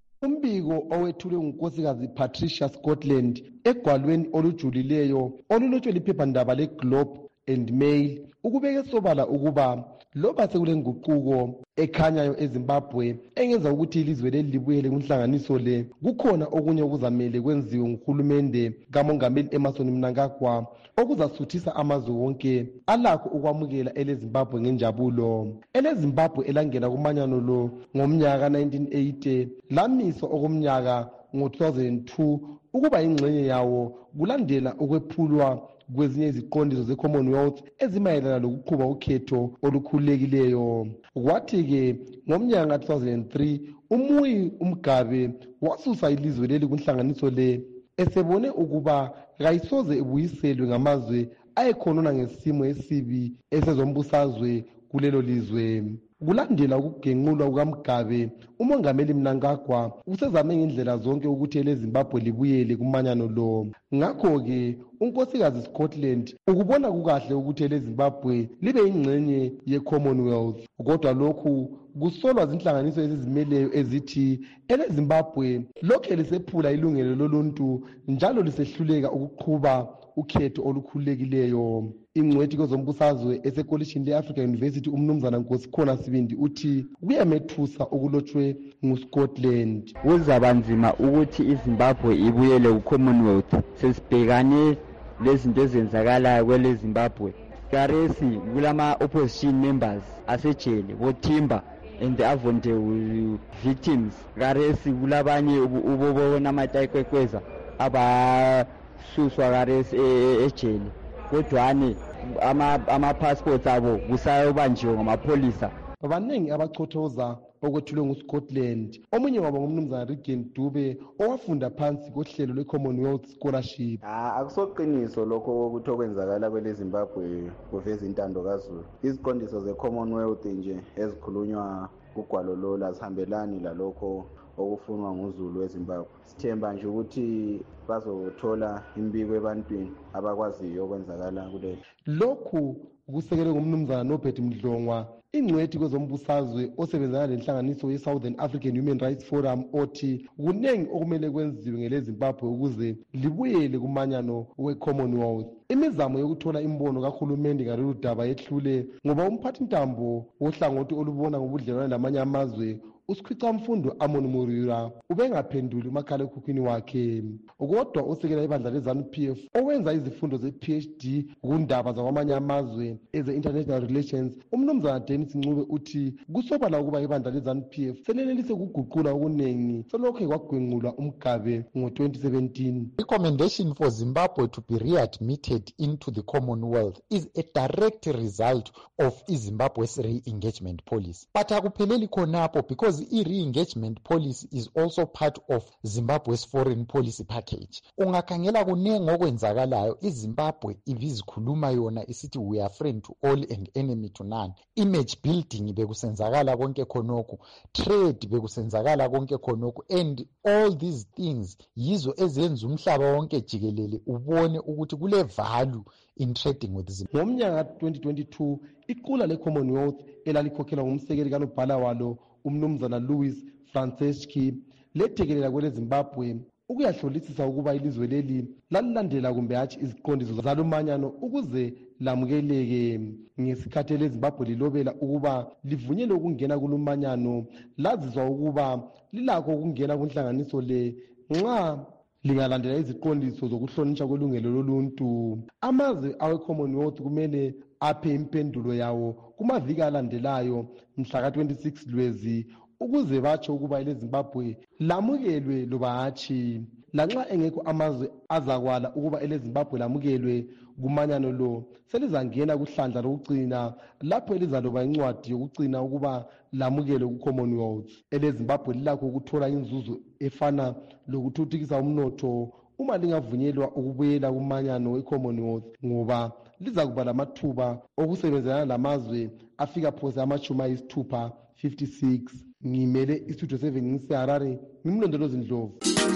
Umbiko owethulwe ngunkosikazi Patricia Scotland egwalweni olujulileyo olulotshwe liphephandaba leGlobe and Mail ukubeka sobala ukuba loba sekule nguquko ekhanyayo eZimbabwe engenza ukuthi ilizwe leli libuyele kunhlanganiso le, kukhona okunye okuzamele kwenziwe nguhulumende kamongameli Emmerson Mnangagwa okuzasuthisa amazwe wonke alakho ukwamukela eleZimbabwe ngenjabulo. EleZimbabwe elangena kumanyano lo ngomnyaka 1980 lamiswa okomnyaka ngo-2002 ukuba ingxenye yawo kulandela ukwephulwa kwezinye iziqondiso ze-Commonwealth ezimayelana lokuqhuba ukhetho olukhululekileyo. Kwathi-ke ngomnyaka 2003 uMuyi uMgabe wasusa ilizwe leli kunhlanganiso le esebone ukuba kayisoze ibuyiselwe ngamazwe ayekhonona ngesimo esibi esezombusazwe kulelo lizwe. Kulandela ukugenqulwa kukaMgabe, umongameli Mnangagwa usezame ngendlela zonke ukuthi eleZimbabwe libuyele kumanyano lo. Ngakho-ke unkosikazi Scotland ukubona kukahle ukuthi eleZimbabwe libe ingxenye ye-Commonwealth. Kodwa lokhu kusolwa zinhlanganiso ezizimeleyo ezithi eleZimbabwe lokhu lisephula ilungelo loluntu njalo lisehluleka ukuqhuba ukhetho olukhululekileyo. Ingcwethi kwezombusazwe esekolishini le-Africa University umnumzana Nkosikhona Sibindi uthi kuyamethusa okulotshwe nguScotland. Kuzaba nzima ukuthi iZimbabwe ibuyele ku-Commonwealth. Sesibhekane lezinto ezenzakalayo kweleZimbabwe. Karesi kulama-opposition members asejele boThimba and the Avonde victims. Karesi kulabanye ubonamataikwekweza abasuswa karesi ejele. Kodwane ama-passports abo kusayobanjiwe ngamapholisa. Abaningi abachothoza okwethulwe nguScotland. Omunye wabo ngumnumzana Regan Dube owafunda phansi kohlelo lwe-Commonwealth Scholarship. Akusoqiniso lokho ukuthi okwenzakala kweleZimbabwe kuveza intando kaZulu. Iziqondiso ze-Commonwealth nje ezikhulunywa kugwalo lo azihambelani lalokho okufunwa nguzulu weZimbabwe. Sithemba nje ukuthi bazothola imbiko ebantwini abakwaziyo okwenzakala kuleli. Lokhu kusekelwe ngumnumzana Norbert Mdlongwa, ingcwethi kwezombusazwe osebenzana lenhlanganiso ye-Southern African Human Rights Forum, othi kunengi okumele kwenziwe ngeleZimbabwe ukuze libuyele kumanyano we-Commonwealth. Imizamo yokuthola imbono kahulumende ngalolu daba yehlule ngoba umphathintambo wohlangothi olubona ngobudlelwane lamanye amazwe uSikhwicamfundo Amon Murira ubengaphenduli umakhalekhukhwini wakhe. Kodwa osekela ibandla leZANU-PF owenza izifundo ze-PhD kundaba zakwamanye amazwe eze-international relations, umnumzana Dennis Ncube uthi kusobala ukuba ibandla leZANU-PF selenelise ukuguqula okunengi selokhe kwagwenqulwa umgabe ngo-2017. Recommendation for Zimbabwe to be readmitted into the Commonwealth is a direct result of Zimbabwe's re-engagement policy. But akupheleli khonapho, because i-re-engagement policy is also part of Zimbabwe's foreign policy package. Ungakhangela kunengi okwenzakalayo, iZimbabwe ibizikhuluma yona isithi we are friend to all and enemy to none. Image building bekusenzakala konke khonokho, trade bekusenzakala konke khonokho, and all these things yizo ezenza umhlaba wonke jikelele ubone ukuthi kule value in trading with Zimbabwe. Ngomnyaka 2022 iqula le-Commonwealth elalikhokhelwa ngumsekeli kanobhala walo umnumzana Louis Franceschi lethekelela kwele Zimbabwe ukuyahlolisisa ukuba ilizwe leli lalilandela kumbe hatshi iziqondiso zalumanyano ukuze lamukeleke. Ngesikhathi leZimbabwe lilobela ukuba livunyelwe ukungena kulumanyano, lazizwa ukuba lilakho ukungena kunhlanganiso le nxa lingalandela iziqondiso zokuhlonishwa kwelungelo loluntu. Amazwe awe-Commonwealth kumele aphe impendulo yawo kumaviki alandelayo mhla ka-26 Lwezi ukuze batsho ukuba eleZimbabwe lamukelwe loba hatshi. Lanxa engekho amazwe azakwala ukuba eleZimbabwe lamukelwe kumanyano lo, selizangena kuhlandla lokucina lapho elizaloba incwadi yokucina ukuba lamukelwe ku-Commonwealth. EleZimbabwe lilakho ukuthola inzuzo efana lokuthuthukisa umnotho uma lingavunyelwa ukubuyela kumanyano we-Commonwealth, ngoba liza kuba lamathuba okusebenzana lamazwe afika phose ama-60, 56. Ngimele istudio 7 ngiseHarare, ngimlondolozi Ndlovu.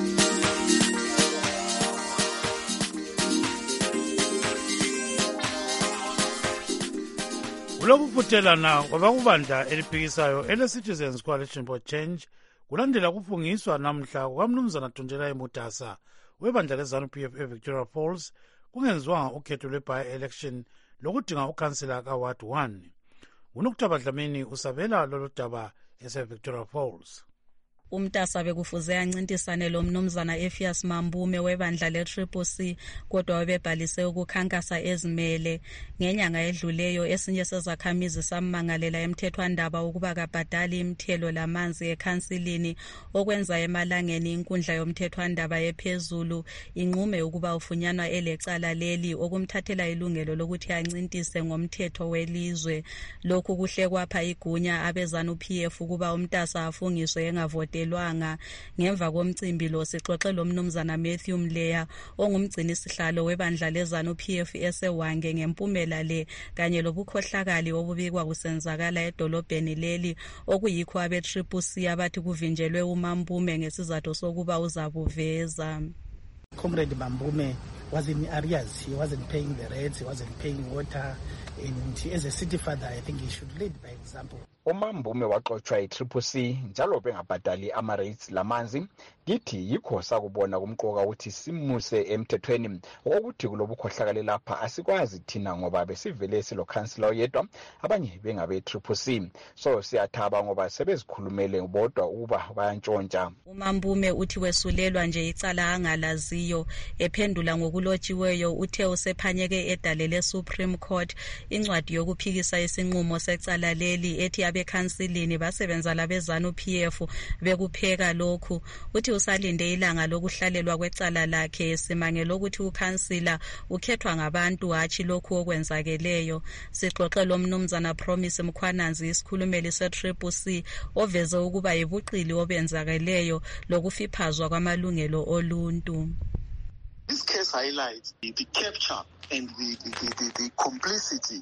Kulokufuthelana kwabakubandla eliphikisayo ele-Citizens Coalition for Change kulandela kufungiswa namhla kukamnumzana Thunjela Emutasa webandla leZANU-PF eVictoria Falls kungenziwanga ukhetho lwe-by-election lokudinga ukhansila ka-Ward 1. UNokutaba Dlamini usabela lolu daba eseVictoria Falls. UMtasa bekufuze ancintisane lo mnumzana Effias Mambume webandla le-CCC kodwa webebhalise ukukhankasa ezimele. Ngenyanga edluleyo esinye sezakhamizi sammangalela emthethwandaba ukuba kabhadali imithelo lamanzi ekhansilini okwenza emalangeni inkundla yomthethwandaba ephezulu inqume ukuba ufunyanwa elecala leli okumthathela ilungelo lokuthi ancintise ngomthetho welizwe. Lokhu kuhle kwapha igunya abeZANU-PF ukuba uMtasa afungiswe engavoti ngemva komcimbi lo sixoxe lo mnumzana Matthew Mleya ongumgcini sihlalo webandla leZANU-PF esewange ngempumela le kanye lobukhohlakali obubikwa kusenzakala edolobheni leli okuyikho abe-CCC abathi kuvinjelwe uMambume ngesizathu sokuba uzabuveza. Comrade Mambume was in arrears. He wasn't paying the rents, he wasn't paying water, and as a city father I think he should lead by example. uMambume waxoshwa yi-CCC njalo bengabhadali ama-rates lamanzi. Kithi yikho sakubona kumqoka ukuthi simuse emthethweni okuthi kulobukhohlakali lapha asikwazi thina ngoba besivele silokhansila oyedwa abanye bengabe-CCC. So siyathaba ngoba sebezikhulumele bodwa ukuba bayantshontsha. uMambume uthi wesulelwa nje icala angalaziyo. Ephendula ngokulotshiweyo uthe usephanyeke edale Supreme Court incwadi yokuphikisa isinqumo secala leli ethi abekhansilini basebenza labeZANU-PF bekupheka lokhu. Uthi usalinde ilanga lokuhlalelwa kwecala lakhe simangela ukuthi ukhansila ukhethwa ngabantu hatshi lokhu okwenzakeleyo. Sixoxe lo mnumzana Promise Mkhwananzi isikhulumeli se-CCC oveze ukuba yibuqili obenzakeleyo lokufiphazwa kwamalungelo oluntu. This case highlights the capture and the complicity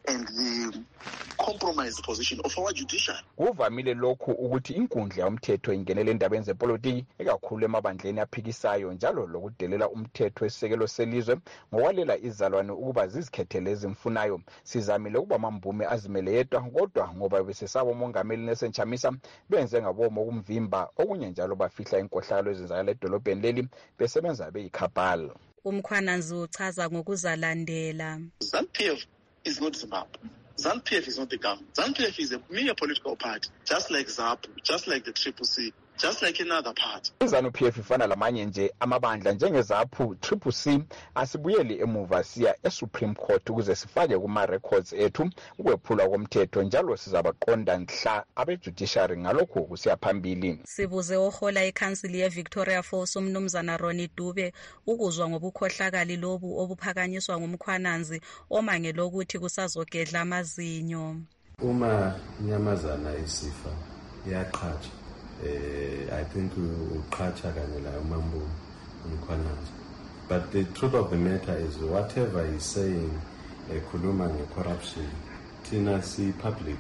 and the compromised position of our judiciary. Kuvamile lokhu ukuthi inkundla yomthetho ingenele endabeni zepolitiki ekakhulu emabandleni aphikisayo njalo lokudelela umthetho esisekelo selizwe ngokwalela izalwane ukuba zizikhethele ezimfunayo. Sizamile ukuba Mambume azimele yedwa kodwa ngoba besesaba umongameli Nelson Chamisa benze ngabomo ukumvimba okunye njalo bafihla inkohlakalo ezenzakala edolobheni leli besebenza beyiKapala. UMkhwananzi uchaza ngokuzalandela. ZANU-PF is not Zimbabwe. ZANU-PF is not the government. ZANU-PF is a mere political party, just like ZAPU, just like the CCC, just like another party. ZANU-PF ifana lamanye nje amabandla njengezaphu CCC asibuyeli emuva siya eSupreme Court ukuze sifake kuma-records ethu ukwephula komthetho njalo sizabaqonda nhla abe-judiciary ngalokho kusiya phambili. Sibuze ohola ikhansili ye-Victoria Falls umnumzana Ronnie Dube ukuzwa ngobukhohlakali lobu obuphakanyiswa ngumkhwananzi omangela ukuthi kusazogedla amazinyo. Uma inyamazana isifa iyaqhatsha. I think uqhatsha kanye la uMambume umkhwananzi. But the truth of the matter is whatever he's saying ekhuluma nge-corruption thina si public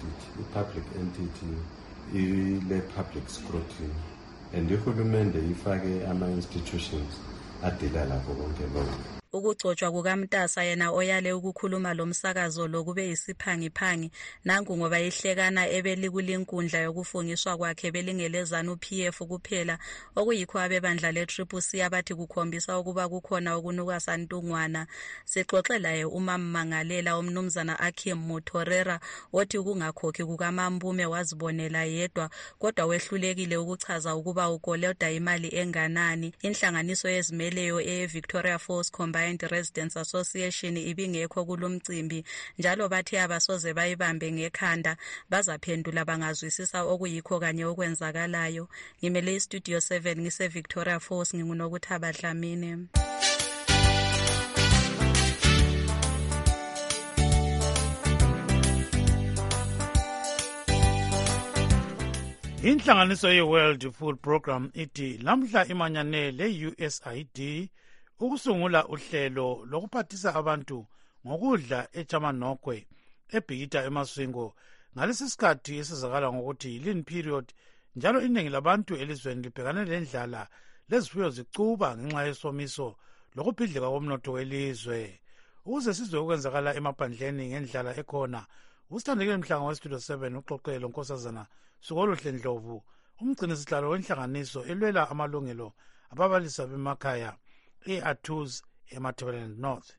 entity ile public scrutiny and ihulumende ifake ama-institutions adila lapho konke lokho. Ukugcotshwa kukaMtasa yena oyale ukukhuluma lomsakazo lokube isiphangiphangi nangu ngoba ihlekana ebelikulinkundla yokufungiswa kwakhe belingele ZANU-PF kuphela okuyikho abebandla le-CCC abathi kukhombisa ukuba kukhona okunuka santungwana. Sixoxela ye umammangalela umnumzana Akim Mutorera othi kungakhokhi kukaMambume wazibonela yedwa kodwa wehlulekile ukuchaza ukuba ukoleda imali enganani. Inhlanganiso yezimeleyo eVictoria Falls Combined Residents Association ibingekho kulomcimbi njalo bathi abasoze bayibambe ngekhanda bazaphendula bangazwisisa okuyikho kanye okwenzakalayo. Ngimele iStudio 7 ngise Victoria Falls ngingunokuthaba Dlamini. Inhlanganiso ye-World Food Program ithi lamhla imanyane le-USAID ukusungula uhlelo lokuphathisa abantu ngokudla eChamanogwe ebhikita eMasvingo ngalesi sikhathi esizakala ngokuthi lean period njalo iningi labantu elizweni libhekane lendlala lezifuyo zicuba ngenxa yesomiso lokubhidlika komnotho welizwe. Ukuze sizwe ukwenzakala emaphandleni ngendlala ekhona usithandekile Mhlanga weStudio 7 uxoxelo Nkosazana Sukoluhle Ndlovu umgcinisihlalo wenhlanganiso elwela amalungelo ababalisi bemakhaya e-Athuz eMatabeleland North.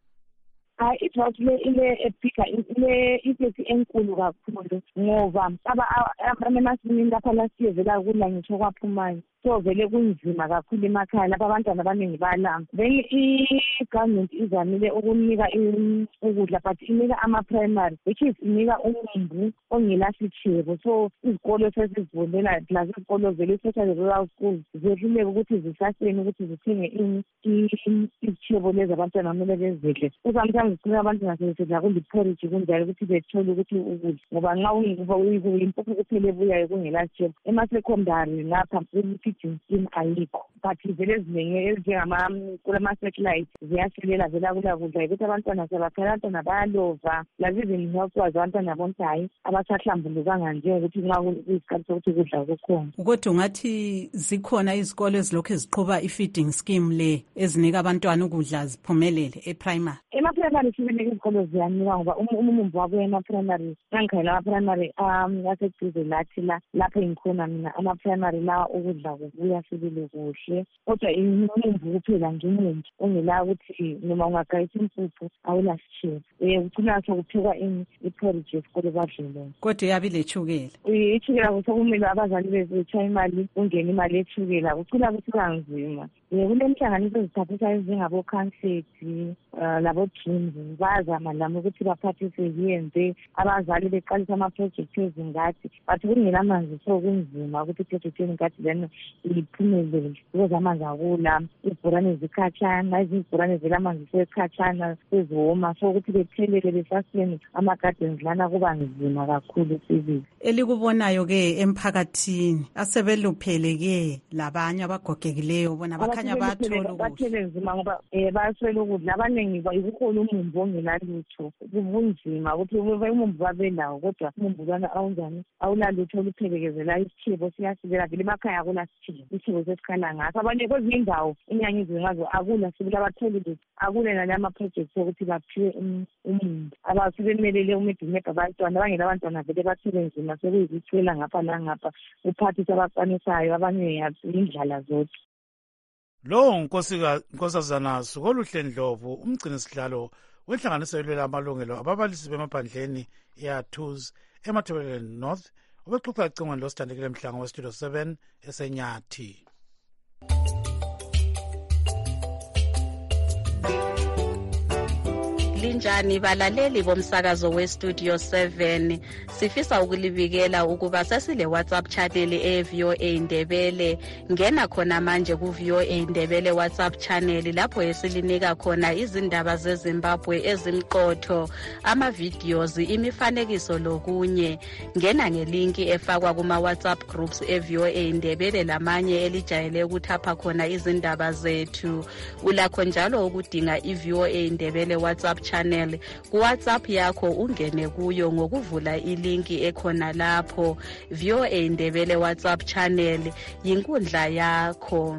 Ithwathi ile ephika ile isethi enkulu kakhulu ngoba amamasini lapha lasiyevela kula ngitsho kwaphumayo so vele kunzima kakhulu emakhaya lapha abantwana abaningi bayalamba. Then i-government izamile ukunika ukudla but inika ama-primary which is inika umumbu ongelasitshebo so izikolo sesizivulela plus izikolo vele especially rural schools zehluleka ukuthi zisaseni ukuthi zithenge izitshebo lezi abantwana kumele bezidle. Sometimes sifuna abantwana sebesedla kuliporridge kunjalo ukuthi bethole ukuthi ukudla ngoba nxa uyimpuphu kuphela ebuyayo kungelasitshebo. Ema-secondary lapha feeding scheme ayikho but vele ezinengi kulama-satellite ziyasilela vela kula kudla ukuthi abantwana sebaphela abantwana bayalova lazizini health wise abantwana bonke hayi abasahlambulukanga njengokuthi nxa kuyisikhathi sokuthi kudla kukhona. Kodwa ungathi zikhona izikolo ezilokhu ziqhuba i-feeding scheme le ezinika abantwana ukudla ziphumelele e-primary? Ema-primary sibili izikolo ziyanika ngoba umumbu wabuya ema-primary nangikhayela ama-primary aseduze lathi lapho engikhona mina ama-primary lawa ukudla kubuya sibili kuhle kodwa umumbu kuphela ngimumbu ongela ukuthi noma ungagayisa impuphu awulasitshebo kugcina sokuphekwa iporridge yesikole badlele. Kodwa iyabe ilethukela ithukela kusekumele abazali betshaya imali kungena imali yethukela kucina kusiba nzima. Kulenhlanganiso ezithathisa ezingabokhanseti labo-gyms bayazama lami ukuthi baphathise yenze abazali beqalisa ama-project ezingadi but kungelamanzi so kunzima ukuthi i-project ezingadi then iphumelele because amanzi akula izibhorane zikhatshana izibhorane vele amanzi sekhatshana seziwoma so ukuthi bethelele besaseni ama-gardens lana kuba nzima kakhulu sibili. Elikubonayo-ke emphakathini asebeluphele-ke labanye abagogekileyo bona kukhanya bayathola ukudla. Bathele nzima ngoba bayaswela ukudla. Abaningi kukhona umumbu ongelalutho. Kubunzima ukuthi umumbu babelawo kodwa umumbu lwana awunjani awulalutho oluphelekezela isithibo siyasibela vele emakhaya akula sithibo. Isithibo sesikhala ngaso. Abanye kwezinye indawo inyanyizwe ngazo akula sibila abathole akule nalama projects ukuthi baphiwe umumbu. Abasibemelele umidimeka abantwana abangela abantwana vele bathele nzima sekuyizitshwela ngapha nangapha uphathisa abaqanisayo abanye indlala zodwa. Lo nkosazana Sukoluhle Ndlovu umgcini sihlalo wenhlanganiso elwela amalungelo ababalisi bemaphandleni eAthuz eMatabeleland North ubexoxa ecingweni losithandekile mhlanga westudio 7 eseNyathi. Linjani balaleli bomsakazo westudio 7 sifisa ukulibikela ukuba sesile WhatsApp channel eVOA Ndebele. Ngena khona manje ku VOA Ndebele WhatsApp channel lapho esilinika khona izindaba zeZimbabwe ezimqotho, ama videos, imifanekiso lokunye. Ngena ngelinki efakwa kuma WhatsApp groups eVOA Ndebele lamanye elijayele ukuthapha khona izindaba zethu. Ulakho njalo ukudinga iVOA Ndebele WhatsApp channel ku WhatsApp yakho ungene kuyo ngokuvula ilinki ekhona lapho. VOA Ndebele WhatsApp channel yinkundla yakho.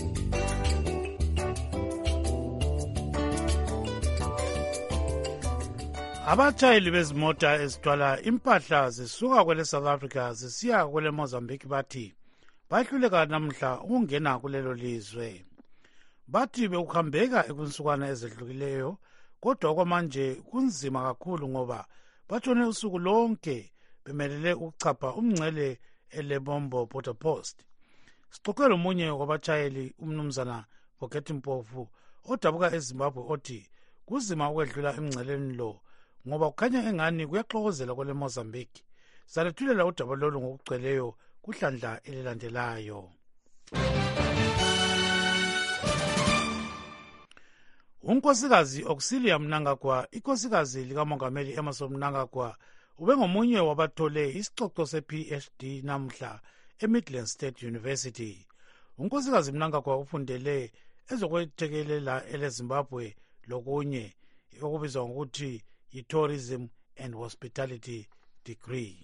Abatshayeli bezimota ezithwala impahla zisuka kwele South Africa zisiya kwele Mozambique bathi bahluleka namhla ukungena kulelo lizwe. Bathi bekuhambeka ekunsukwana ezedlukileyo kodwa kwamanje kunzima kakhulu ngoba batshone usuku lonke bemelele ukuchapha umngcele eLebombo Border Post. Sixoxele omunye wabatshayeli umnumzana Bokhethi Mpofu odabuka eZimbabwe othi kuzima ukwedlula emngceleni lo ngoba kukhanya engani kuyaxokozela kwele Mozambique. Salethulela udaba lolu ngokugcweleyo kuhlandla elilandelayo. Unkosikazi Auxilia Mnangagwa, inkosikazi likamongameli Emmerson Mnangagwa, ubengomunye wabathole isicoco se-PhD namhla eMidlands State University. Unkosikazi Mnangagwa ufundele ezokwethekelela eleZimbabwe lokunye okubizwa ngokuthi yi-Tourism and Hospitality degree.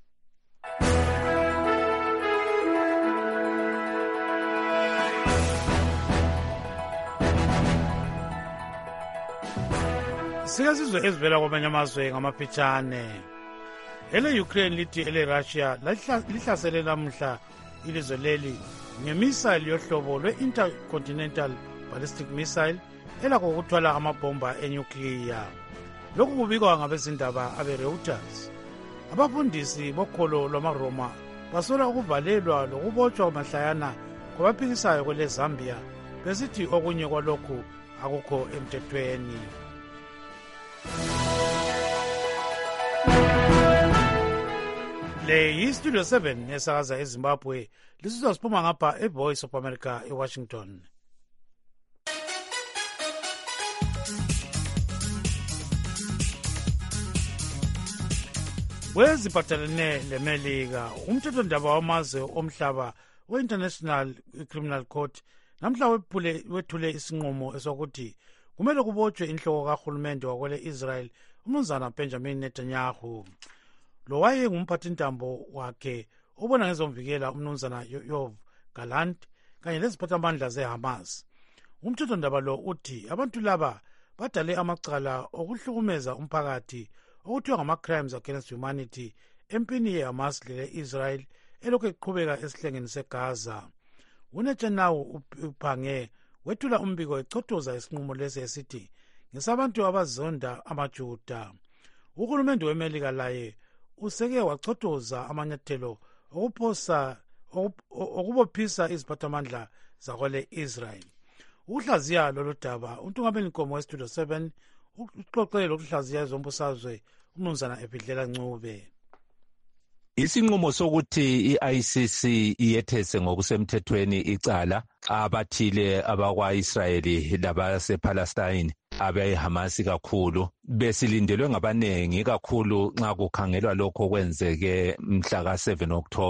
Sikazizwe ezivela kwamanye amazwe ngamaphetshane. Ele-Ukraine lithi ele-Russia lihlasele namhla ilizwe leli ngemisile yohlobo lwe-intercontinental ballistic missile elakho ukuthwala amabhomba enyukliya. Lokhu kubikwa ngabezindaba abe-Reuters. Abafundisi bokholo lwamaRoma basola ukuvalelwa lokubotshwa mahlayana kwabaphikisayo kwele Zambia besithi okunye kwalokhu akukho emthethweni. Le yi-Studio 7 esakaza eZimbabwe lisizwa siphuma ngapha eVoice of America eWashington. Weziphathelene leMelika, umthethondaba wamazwe omhlaba we-International Criminal Court namhla wethule isinqumo esokuthi kumele kubotshwe inhloko kahulumende wakwele Israel umnumzana Benjamin Netanyahu. Lo waye ngumphathintambo wakhe obona ngezomvikela umnumzana Yoav Gallant kanye leziphathamandla zeHamas. Umthethondaba lo uthi abantu laba badale amacala okuhlukumeza umphakathi okuthiwa ngama-crimes against humanity empini yeHamas lele-Israel elokhu iqhubeka esihlengeni seGaza. UNetanyahu uphange wethula umbiko echothoza isinqumo lesi esithi ngesabantu abazonda amaJuda. Uhulumende weMelika laye useke wachothoza amanyathelo okubophisa iziphathamandla zakwele Israel. Ukuhlaziya lolu daba untungameli nkomo weStudio 7 uxoxele lokuhlaziya ezombusazwe umnumzana Ebhidlela Ncube. Isinqumo sokuthi i-ICC iyethese ngokusemthethweni icala abathile abakwa-Israyeli labasePalestine abeHamas kakhulu besilindelwe ngabanengi kakhulu nxa kukhangelwa lokho kwenzeke mhla ka-7 October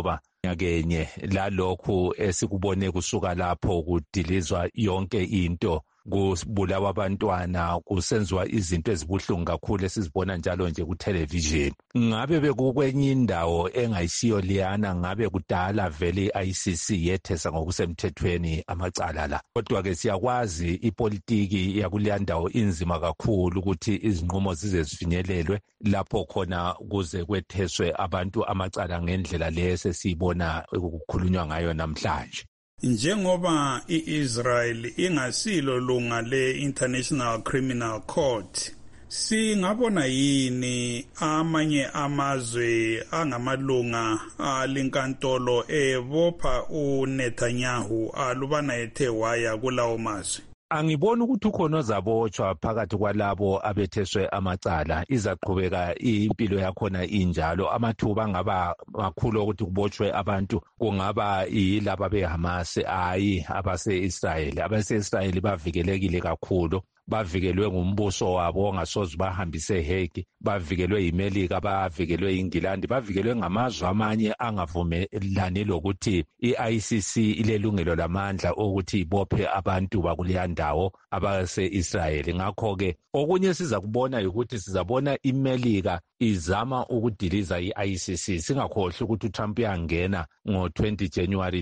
nyakenye lalokhu esikubone kusuka lapho kudilizwa yonke into, kubulawa abantwana, kusenziwa izinto ezibuhlungu kakhulu esizibona njalo nje ku-television. Ngabe bekukwenye indawo engayisiyo liyana, ngabe kudala vele i-ICC yethesa ngokusemthethweni amacala la. Kodwa-ke siyakwazi ipolitiki yakuleya ndawo inzima kakhulu ukuthi izinqumo zize zifinyelelwe lapho khona kuze kwetheswe abantu amacala ngendlela le sesiyibona ukukhulunywa ngayo namhlanje. Njengoba iIsrael ingasilo lunga le-International Criminal Court, singabona yini amanye amazwe angamalunga alinkantolo ebopha uNetanyahu alubana ethe waya kulawo mazwe? Angiboni ukuthi ukhona ozabotshwa phakathi kwalabo abetheswe amacala. Izaqhubeka impilo yakhona injalo. Amathuba angaba makhulu ukuthi kubotshwe abantu kungaba yilabo beHamas, hayi abase-Israel. Abase-Israel bavikelekile kakhulu. Bavikelwe ngumbuso wabo ongasoze bahambise eHague, bavikelwe yiMelika, bavikelwe yiNgilandi, bavikelwe ngamazwe amanye angavumelani lokuthi i-ICC ilelungelo lamandla ukuthi ibophe abantu bakuleya ndawo abase-Israel. Ngakho-ke okunye siza kubona ukuthi sizabona iMelika izama ukudiliza i-ICC. Singakhohlwa ukuthi uTrump uyangena ngo-20 January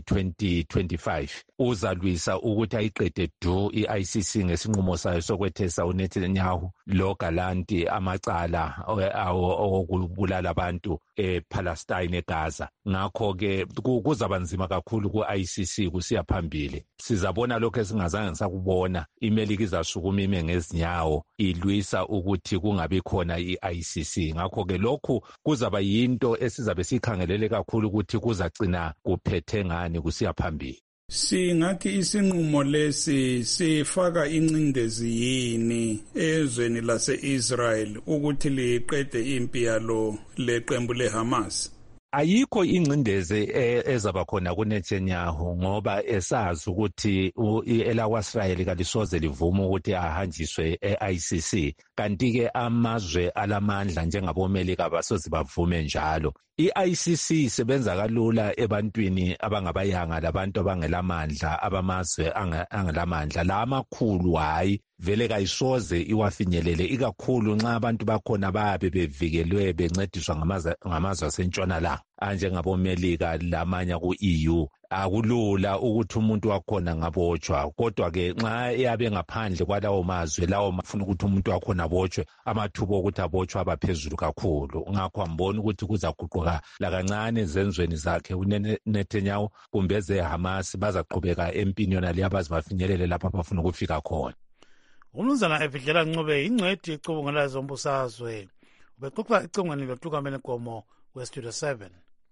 2025. Uzalwisa ukuthi ayiqede du i-ICC ngesinqumo sayo sokwethesa uNetanyahu loGalanti amacala okubulala abantu ePalestine eGaza. Ngakho-ke kuzaba nzima kakhulu ku-ICC kusiya phambili. Sizabona lokho esingazange sakubona. iMelika izasukuma ime ngezinyawo ilwisa ukuthi kungabi khona i-ICC. Ngakho-ke lokhu kuzaba yinto esizabe sikhangelele kakhulu ukuthi kuzagcina kuphethe ngani kusiya phambili. Singathi isinqumo lesi sifaka incindezi yini ezweni lase-Israel ukuthi liqede impi yalo leqembu leHamas? Ayikho ingcindezi ezaba khona kuNetanyahu ngoba esazi ukuthi elakwa-Israel kalisoze livume ukuthi ahanjiswe e-ICC, kanti-ke amazwe alamandla njengaboMelika basoze bavume njalo. I-ICC isebenza kalula ebantwini abangabayanga labantu abangelamandla, abamazwe angelamandla. La amakhulu hayi vele kayisoze iwafinyelele, ikakhulu nxa abantu bakhona babe bevikelwe bencediswa ngamazwe asentshonalanga anjengaboMelika lamanye ku-EU. Akulula ukuthi umuntu wakhona ngabotshwa, kodwa-ke nxa eyabe ngaphandle kwalawo mazwe lawo mafuna ukuthi umuntu wakhona abotshwe, amathuba okuthi abotshwe abaphezulu kakhulu. Ngakho amboni ukuthi kuzaguquka lakancane ezenzweni zakhe uNetanyahu kumbe ezeHamas bazaqhubeka empini yona le abazibafinyelele lapho abafuna ukufika khona. Umnumzana Efidlela Ncube ingcwethi icubungela zombusazwe ubexoxa icingweni loTukamela Gomo weStudio 7.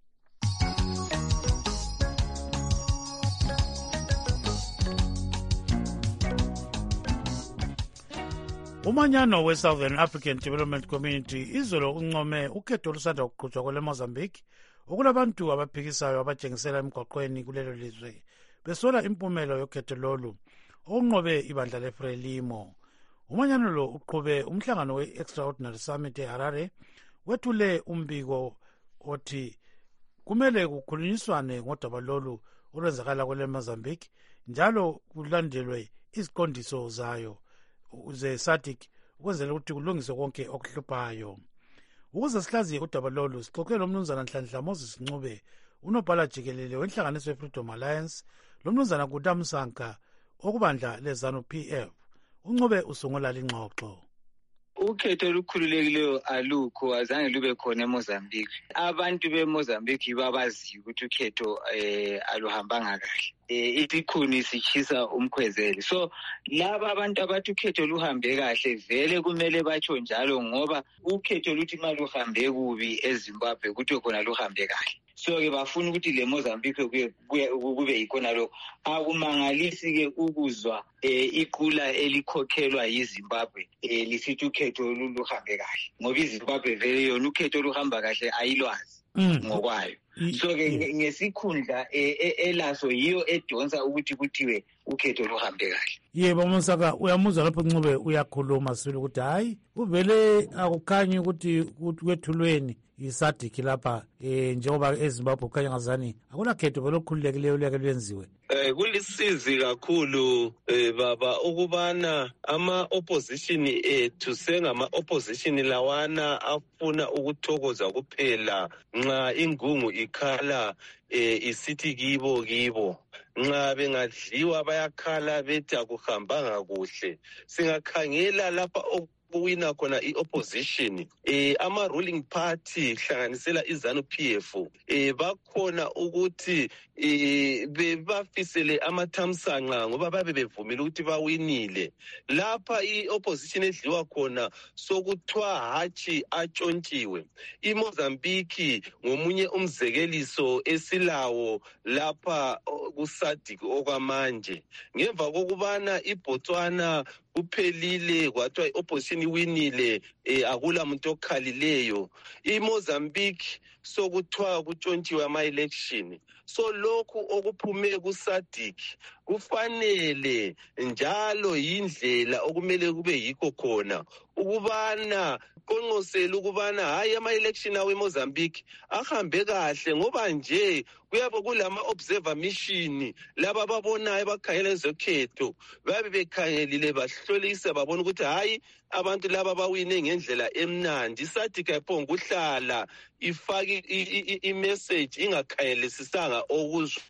Umanyano we-Southern African Development Community izolo uncome ukhetho olusanda kuqhutshwa kwele Mozambique okulabantu abaphikisayo abatshengisela emgwaqweni kulelo lizwe besola impumelo yokhetho lolu okunqobe ibandla leFrelimo. Umanyano lo uqhube umhlangano we-Extraordinary Summit eHarare wethule umbiko othi kumele kukhulunyiswane ngodaba lolu olwenzakala kwele Mozambique njalo kulandelwe iziqondiso zayo ze-SADC ukwenzela ukuthi kulungiswe konke okuhluphayo. Ukuze sihlaziye udaba lolu sixoxe lomnumzana Nhlanhla Moses Ncube, unobhala jikelele wenhlanganiso ye-Freedom Alliance, lomnumzana Guta Msanka okubandla leZANU-PF. uNcube usungula lingxoxo. Ukhetho olukhululekileyo alukho, azange lube khona eMozambique. Abantu beMozambique babaziyo ukuthi ukhetho aluhambanga kahle. Isikhuni sichisa umkhwezeli. So laba abantu abathi ukhetho luhambe kahle vele kumele batsho njalo ngoba ukhetho luthi uma luhambe kubi eZimbabwe kuthi khona luhambe kahle. So-ke bafuna ukuthi le Mozambique kube yikona lokho. Akumangalisi-ke ukuzwa iqula elikhokhelwa yiZimbabwe lisithi ukhetho luhambe kahle ngoba iZimbabwe vele yona ukhetho luhamba kahle ayilwazi ngokwayo. So-ke ngesikhundla elaso yiyo edonsa ukuthi kuthiwe ukhetho luhambe kahle. Yebo Msaka, uyamuzwa lapho Ncube uyakhuluma sibili ukuthi hayi uvele akukhanyi ukuthi kwethulweni iSADC lapha njengoba eZimbabwe kukhanya ngazani akunakhetho vele okukhululekileyo luyake lwenziwe. Kulisizi kakhulu baba ukubana ama-opposition ethu sengama-opposition lawana afuna ukuthokoza kuphela nxa ingungu ikhala isithi kibo nxa bengadliwa bayakhala bethi akuhambanga kuhle. Singakhangela lapha kuwina khona i-opposition ama-ruling party hlanganisela iZANU-PF bakhona ukuthi bebafisele amathamsanqa ngoba babe bevumile ukuthi bawinile. Lapha i-opposition edliwa khona sokuthiwa hatshi atshontshiwe. iMozambique ngomunye umzekeliso esilawo lapha kuSADC okwamanje. Ngemva kokubana iBotswana kuphelile kwathiwa i-opposition iwinile akula muntu okhalileyo, iMozambique sokuthiwa kutshontshiwe ama-election. So lokhu okuphume kuSADC kufanele njalo yindlela okumele kube yikho khona ukubana konqosela ukubana hayi ama-election awe eMozambique ahambe kahle ngoba nje kuyabe kulama-observer mission laba ababonayo bakhangela ezokhetho babe bekhangelile bahlolisa babona ukuthi hayi abantu laba bawine ngendlela emnandi. iSADC ayiphonga ukuhlala ifake i-message ingakhangelisisanga okuzwa.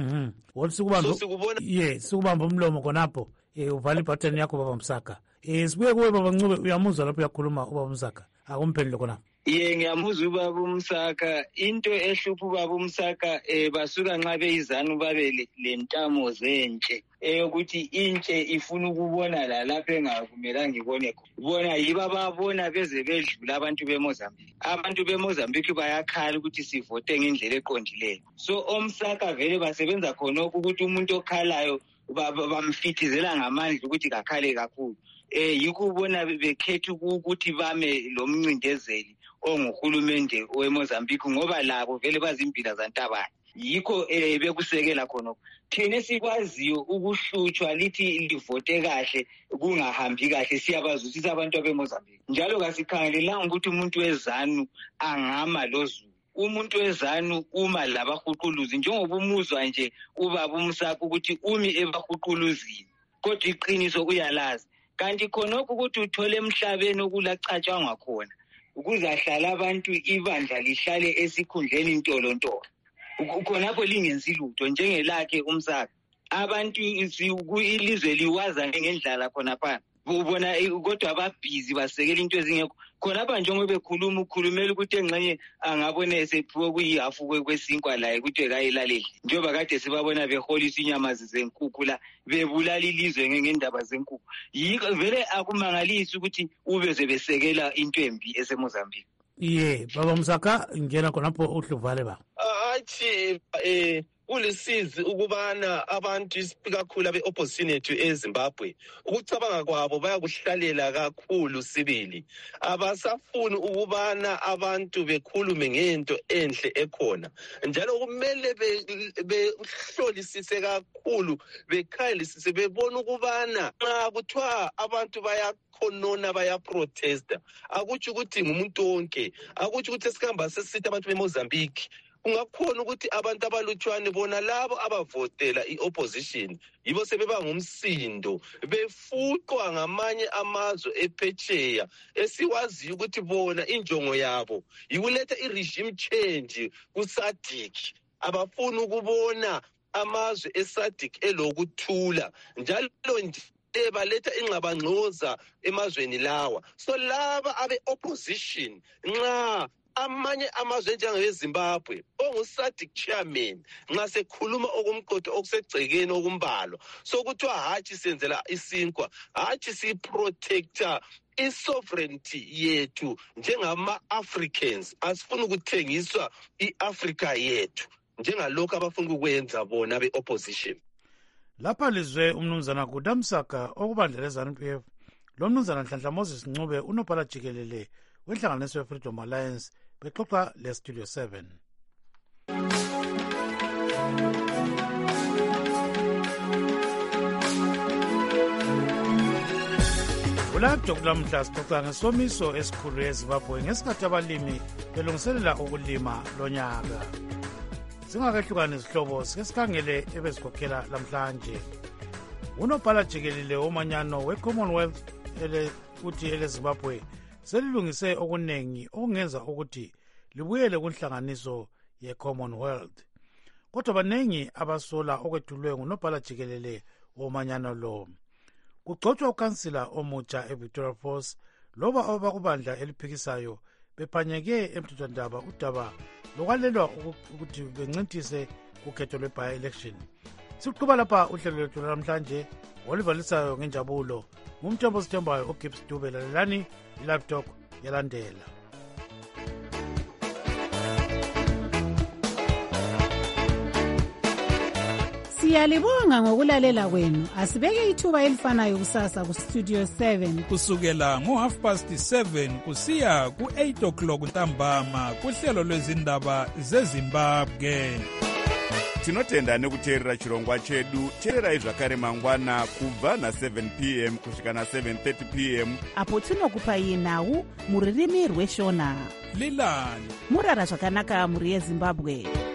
Sikubamba umlomo khonapho uvala ibhathani yakho baba Msaka. Sibuye kuwe baba Ncube, uyamuzwa lapho uyakhuluma ubaba Msaka, akumphendule khonapho. Ngiyamuzwa ubaba uMsaka. Into ehlupha ubaba uMsaka basuka nxa beyiZANU babe lentamo zentshe ukuthi intshe ifuna ukubona lapho engakumelanga ibone khona. Bona yibo ababona beze bedlula abantu beMozambique. Abantu beMozambique bayakhala ukuthi sivote ngendlela eqondileyo. So oMsaka vele basebenza khonokho ukuthi umuntu okhalayo bamfithizela ngamandla ukuthi kakhale kakhulu. Yikho ubona bekhetha ukuthi bame lo mncindezeli onguhulumende weMozambique ngoba labo vele bazimpila zantabana. Yikho bekusekela khonokho. Thina sikwaziyo ukuhlutshwa lithi livote kahle kungahambi kahle siyabazwisisa abantu beMozambique. Njalo kasikhangelelanga ukuthi umuntu weZANU angama loZulu. Umuntu weZANU uma labahuquluzi njengoba umuzwa nje ubaba uMsaka ukuthi umi ebahuquluzini kodwa iqiniso uyalazi. Kanti khonokho ukuthi uthole emhlabeni okulacatshangwa khona ukuzahlala abantu ibandla lihlale esikhundleni intolontolo khonapho lingenzi lutho njengelakhe uMsaka. Abantu ilizwe liwaza ngendlala khonapha ubona kodwa ababhizi basekela into ezingekho khonapha njengoba bekhuluma ukhulumela ukuthi engxenye angabone esephiwe kuyihafu kwesinkwa laye ukuthi kayilaleli njengoba kade sibabona beholisa inyama zenkukhu la bebulala ilizwe ngendaba zenkukhu. Yiko vele akumangalisi ukuthi ubeze besekela into embi eseMozambique. Baba Msaka ngena khonapho uhluvale ba. Athi kulisizi ukubana abantu kakhulu abe-opposition yethu eZimbabwe ukucabanga kwabo bayakuhlalela kakhulu sibili. Abasafuni ukubana abantu bekhulume ngento enhle ekhona njalo kumele behlolisise kakhulu bekhangelisise bebona ukubana nxa kuthiwa abantu bayakhonona bayaprotesta akutsho ukuthi ngumuntu wonke, akutsho ukuthi esikhamba sesithi abantu beMozambique. Ungakhona ukuthi abantu abalutshwane bona labo abavotela i-opposition yibo sebeba ngumsindo befuqwa ngamanye amazwe ephetsheya esiwaziyo ukuthi bona injongo yabo yikuletha i-regime change kuSADC. Abafuni ukubona amazwe eSADC elokuthula njalo baletha ingxabangxoza emazweni lawa. So laba abe-opposition nxa amanye amazwe njengeZimbabwe onguSADC chairman nxa sekhuluma okumqotho okusegcekeni okumbalo sokuthiwa hatshi senzela isinkwa, hatshi siprotector isovereignty yethu njengama-Africans. Asifuni ukuthengiswa i-Africa yethu njengalokhu abafuna ukwenza bona be-opposition. Lapha lizwe umnumzana Guda Msaka okubandla leZANU-PF lo mnumzana Nhlanhla Moses Ncube unobhala jikelele wenhlanganiso ye-Freedom Alliance bexoxa le Studio 7. kulapho kulamhla sixoxa ngesomiso esikhulu eZimbabwe ngesikhathi abalimi belungiselela ukulima lonyaka. Singakehlukani izihlobo sike sikhangele ebezikhokhela lamhlanje. Unobhala jikelele womanyano we-Commonwealth uthi eleZimbabwe selilungise okunengi okungenza ukuthi libuyele kunhlanganiso ye-Commonwealth. Kodwa baningi abasola okwethulwe ngunobhala jikelele womanyano lo. Kugcotshwa ukansila omutsha eVictoria Falls loba abakubandla eliphikisayo bephanyeke emthethwandaba udaba lokwalelwa ukuthi bencintise ukhetho lwe-by-election. Siqhuba lapha uhlelo lwethu namhlanje olivalisayo ngenjabulo ngumthombo sithembayo uGibbs Dube. Lalelani i-Live Talk yalandela. Siyalibonga ngokulalela kwenu. Asibeke ithuba elifanayo kusasa kustudio 7 kusukela ngo7:30 kusiya ku8 ntambama kuhlelo lwezindaba zeZimbabwe. Tinotenda nekuteerera chirongwa chedu. Teererai zvakare mangwana kubva na7 p.m. kusvika na7:30 p.m. apo tinokupai nhau muririmi rweshona. Lilani murara zvakanaka muri yeZimbabwe.